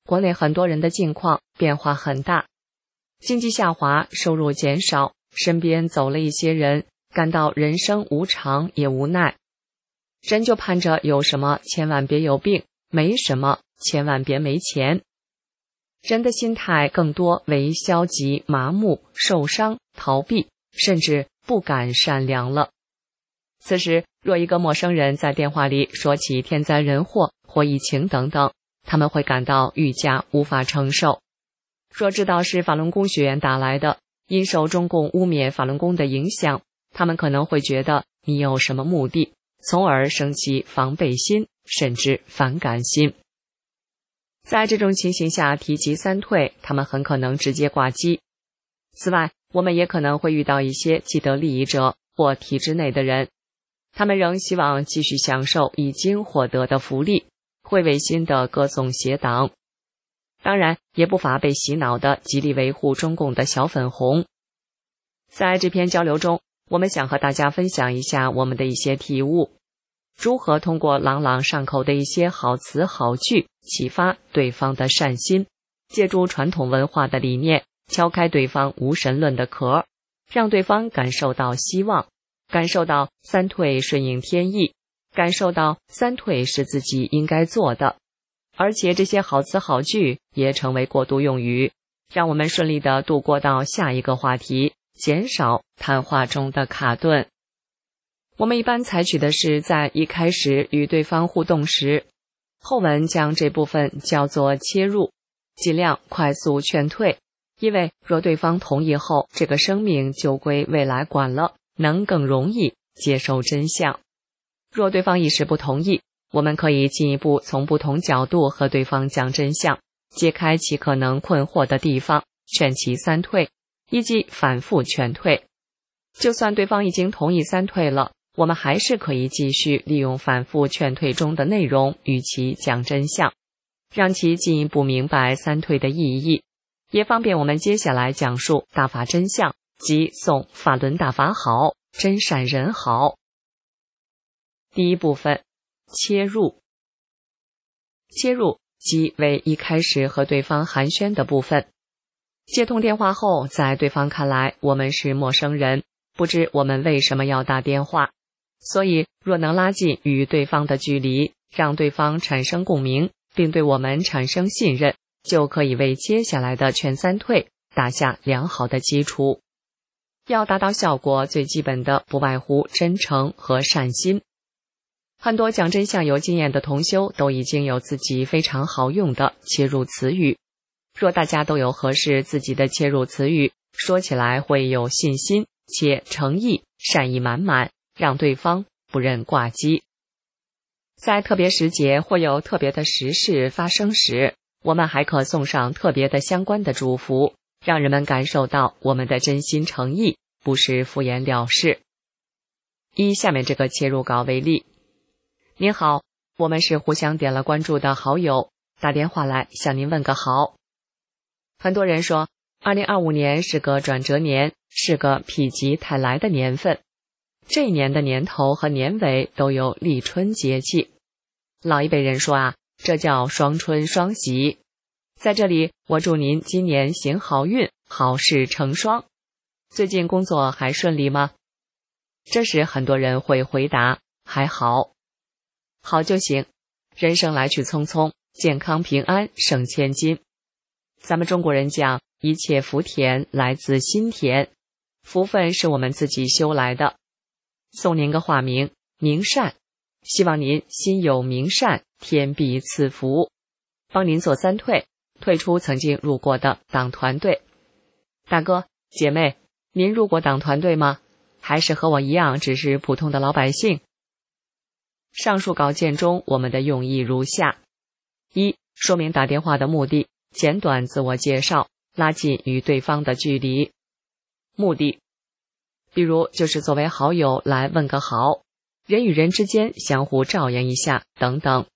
[SPEAKER 7] 国内很多人的境况变化很大，经济下滑，收入减少，身边走了一些人，感到人生无常也无奈。人就盼着有什么千万别有病，没什么千万别没钱。人的心态更多为消极、麻木、受伤、逃避，甚至不敢善良了。此时若一个陌生人在电话里说起天灾人祸或疫情等等，他们会感到愈加无法承受。若知道是法轮功学员打来的，因受中共污蔑法轮功的影响，他们可能会觉得你有什么目的，从而生起防备心，甚至反感心。在这种情形下提及三退，他们很可能直接挂机。此外，我们也可能会遇到一些既得利益者或体制内的人，他们仍希望继续享受已经获得的福利，会违心的歌颂邪党。当然，也不乏被洗脑的极力维护中共的小粉红。在这篇交流中，我们想和大家分享一下我们的一些体悟，如何通过朗朗上口的一些好词好句启发对方的善心，借助传统文化的理念敲开对方无神论的壳，让对方感受到希望，感受到三退顺应天意，感受到三退是自己应该做的。而且这些好词好句也成为过渡用语，让我们顺利地度过到下一个话题，减少谈话中的卡顿。我们一般采取的是在一开始与对方互动时，后文将这部分叫做切入，尽量快速劝退，因为若对方同意后，这个生命就归未来管了，能更容易接受真相。若对方一时不同意，我们可以进一步从不同角度和对方讲真相，揭开其可能困惑的地方，劝其三退，以及反复劝退。就算对方已经同意三退了，我们还是可以继续利用反复劝退中的内容与其讲真相，让其进一步明白三退的意义，也方便我们接下来讲述大法真相及颂法轮大法好，真善人好。第一部分，切入。切入即为一开始和对方寒暄的部分。接通电话后，在对方看来我们是陌生人，不知我们为什么要打电话，所以若能拉近与对方的距离，让对方产生共鸣，并对我们产生信任，就可以为接下来的劝三退打下良好的基础。要达到效果，最基本的不外乎真诚和善心。很多讲真相有经验的同修都已经有自己非常好用的切入词语，若大家都有合适自己的切入词语，说起来会有信心且诚意善意满满，让对方不认挂机。在特别时节或有特别的时事发生时，我们还可送上特别的相关的祝福，让人们感受到我们的真心诚意，不是敷衍了事。以下面这个切入稿为例，您好，我们是互相点了关注的好友，打电话来向您问个好。很多人说二零二五年是个转折年，是个否极泰来的年份，这一年的年头和年尾都有立春节气。老一辈人说啊，这叫双春双喜。在这里我祝您今年行好运，好事成双。最近工作还顺利吗？这时很多人会回答还好。好就行，人生来去匆匆，健康平安胜千金。咱们中国人讲，一切福田来自心田，福分是我们自己修来的。送您个化名，明善，希望您心有明善，天必赐福。帮您做三退，退出曾经入过的党团队。大哥姐妹，您入过党团队吗？还是和我一样只是普通的老百姓？上述稿件中我们的用意如下：一、说明打电话的目的，简短自我介绍，拉近与对方的距离。目的比如就是作为好友来问个好，人与人之间相互照应一下等等。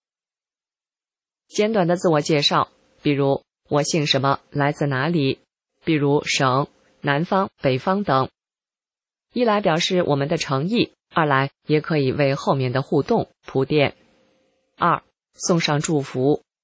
[SPEAKER 7] 简短的自我介绍，比如我姓什么，来自哪里，比如省、南方、北方等。一来表示我们的诚意，二来也可以为后面的互动铺垫。二、送上祝福，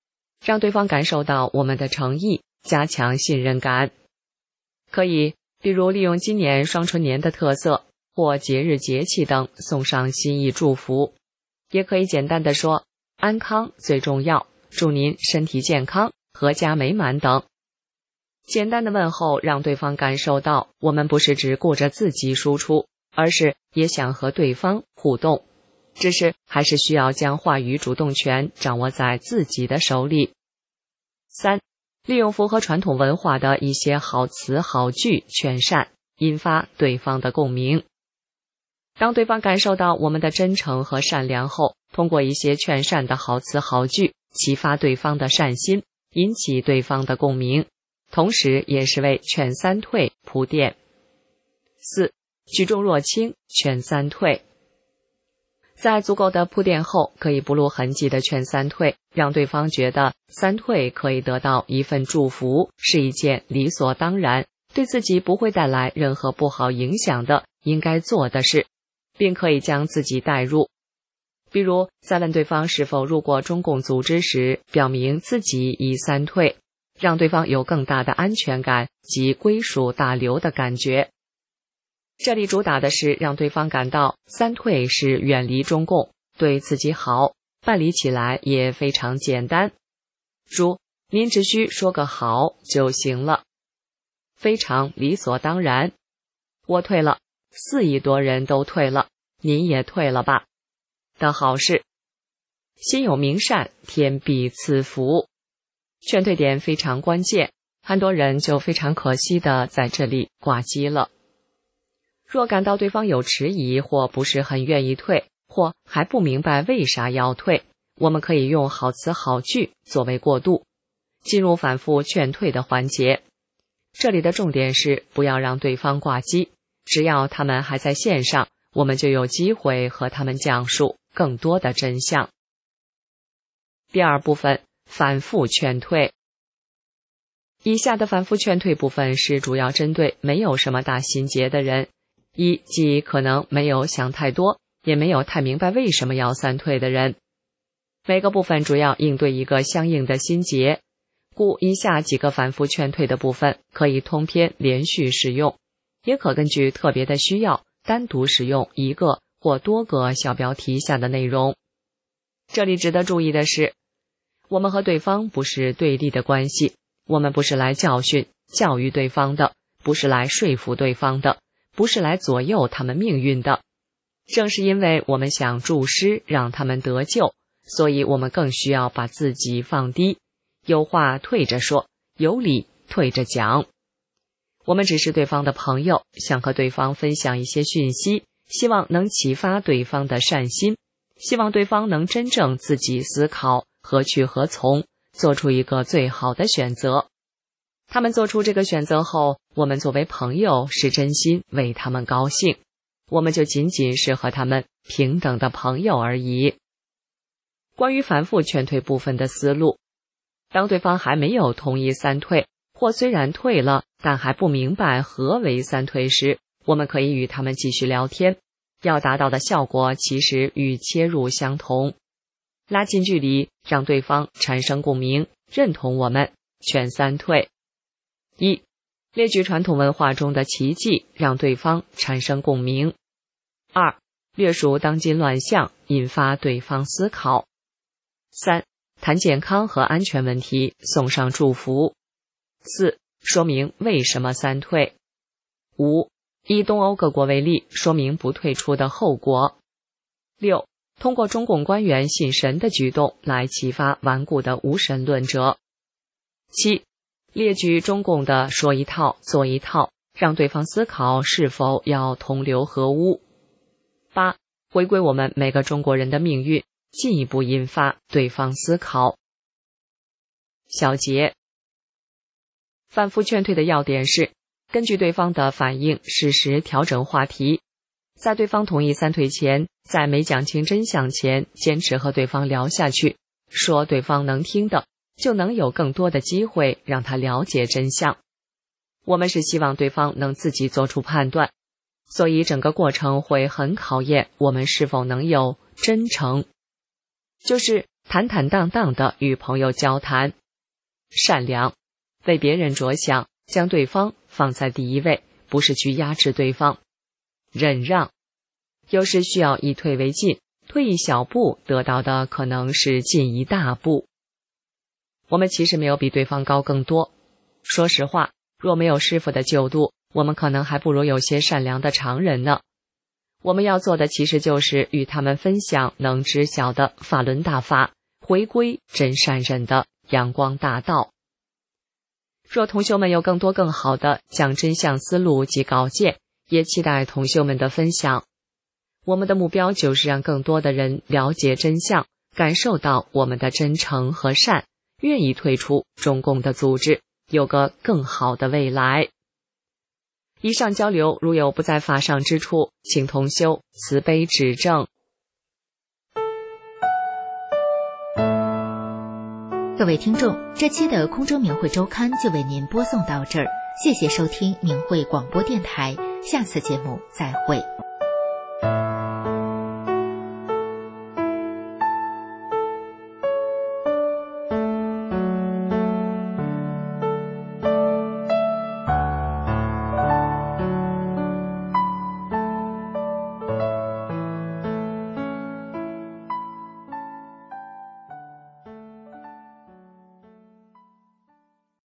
[SPEAKER 7] 让对方感受到我们的诚意，加强信任感。可以比如利用今年双春年的特色或节日节气等送上心意祝福，也可以简单的说安康最重要，祝您身体健康，阖家美满等。简单的问候让对方感受到我们不是只顾着自己输出，而是也想和对方互动，只是还是需要将话语主动权掌握在自己的手里。三，利用符合传统文化的一些好词好句劝善，引发对方的共鸣。当对方感受到我们的真诚和善良后，通过一些劝善的好词好句，启发对方的善心，引起对方的共鸣，同时也是为劝三退铺垫。四，举重若轻，劝三退。在足够的铺垫后，可以不露痕迹的劝三退，让对方觉得三退可以得到一份祝福，是一件理所当然，对自己不会带来任何不好影响的应该做的事，并可以将自己带入。比如在问对方是否入过中共组织时，表明自己已三退，让对方有更大的安全感及归属大流的感觉。这里主打的是让对方感到三退是远离中共，对自己好，办理起来也非常简单。如您只需说个好就行了，非常理所当然。我退了，四亿多人都退了，您也退了吧的好事。心有明善，天必赐福。劝退点非常关键，很多人就非常可惜的在这里挂机了。若感到对方有迟疑或不是很愿意退，或还不明白为啥要退，我们可以用好词好句作为过渡，进入反复劝退的环节。这里的重点是不要让对方挂机，只要他们还在线上，我们就有机会和他们讲述更多的真相。第二部分，反复劝退。以下的反复劝退部分是主要针对没有什么大心结的人，一即可能没有想太多，也没有太明白为什么要三退的人。每个部分主要应对一个相应的心结，故以下几个反复劝退的部分可以通篇连续使用，也可根据特别的需要单独使用一个或多个小标题下的内容。这里值得注意的是，我们和对方不是对立的关系，我们不是来教训、教育对方的，不是来说服对方的，不是来左右他们命运的。正是因为我们想助师让他们得救，所以我们更需要把自己放低，有话退着说，有理退着讲。我们只是对方的朋友，想和对方分享一些讯息，希望能启发对方的善心，希望对方能真正自己思考何去何从，做出一个最好的选择。他们做出这个选择后，我们作为朋友是真心为他们高兴，我们就仅仅是和他们平等的朋友而已。关于反复劝退部分的思路，当对方还没有同意三退，或虽然退了但还不明白何为三退时，我们可以与他们继续聊天，要达到的效果其实与切入相同，拉近距离，让对方产生共鸣，认同我们，劝三退。一、列举传统文化中的奇迹，让对方产生共鸣。二、略述当今乱象，引发对方思考。三、谈健康和安全问题，送上祝福。四、说明为什么三退。五、以东欧各国为例，说明不退出的后果。六、通过中共官员信神的举动来启发顽固的无神论者。七、列举中共的说一套做一套，让对方思考是否要同流合污。八、回归我们每个中国人的命运，进一步引发对方思考。小结：反复劝退的要点是根据对方的反应适时调整话题，在对方同意三退前，在没讲清真相前，坚持和对方聊下去，说对方能听的，就能有更多的机会让他了解真相。我们是希望对方能自己做出判断，所以整个过程会很考验我们是否能有真诚，就是坦坦荡荡地与朋友交谈。善良，为别人着想，将对方放在第一位，不是去压制对方。忍让，有时需要以退为进，退一小步得到的可能是进一大步。我们其实没有比对方高更多。说实话，若没有师父的救度，我们可能还不如有些善良的常人呢。我们要做的其实就是与他们分享能知晓的法轮大法，回归真善忍的阳光大道。若同修们有更多更好的讲真相思路及稿件，也期待同修们的分享。我们的目标就是让更多的人了解真相，感受到我们的真诚和善，愿意退出中共的组织，有个更好的未来。以上交流如有不在法上之处，请同修慈悲指正。
[SPEAKER 3] 各位听众，这期的空中明慧周刊就为您播送到这儿，谢谢收听明慧广播电台，下次节目再会。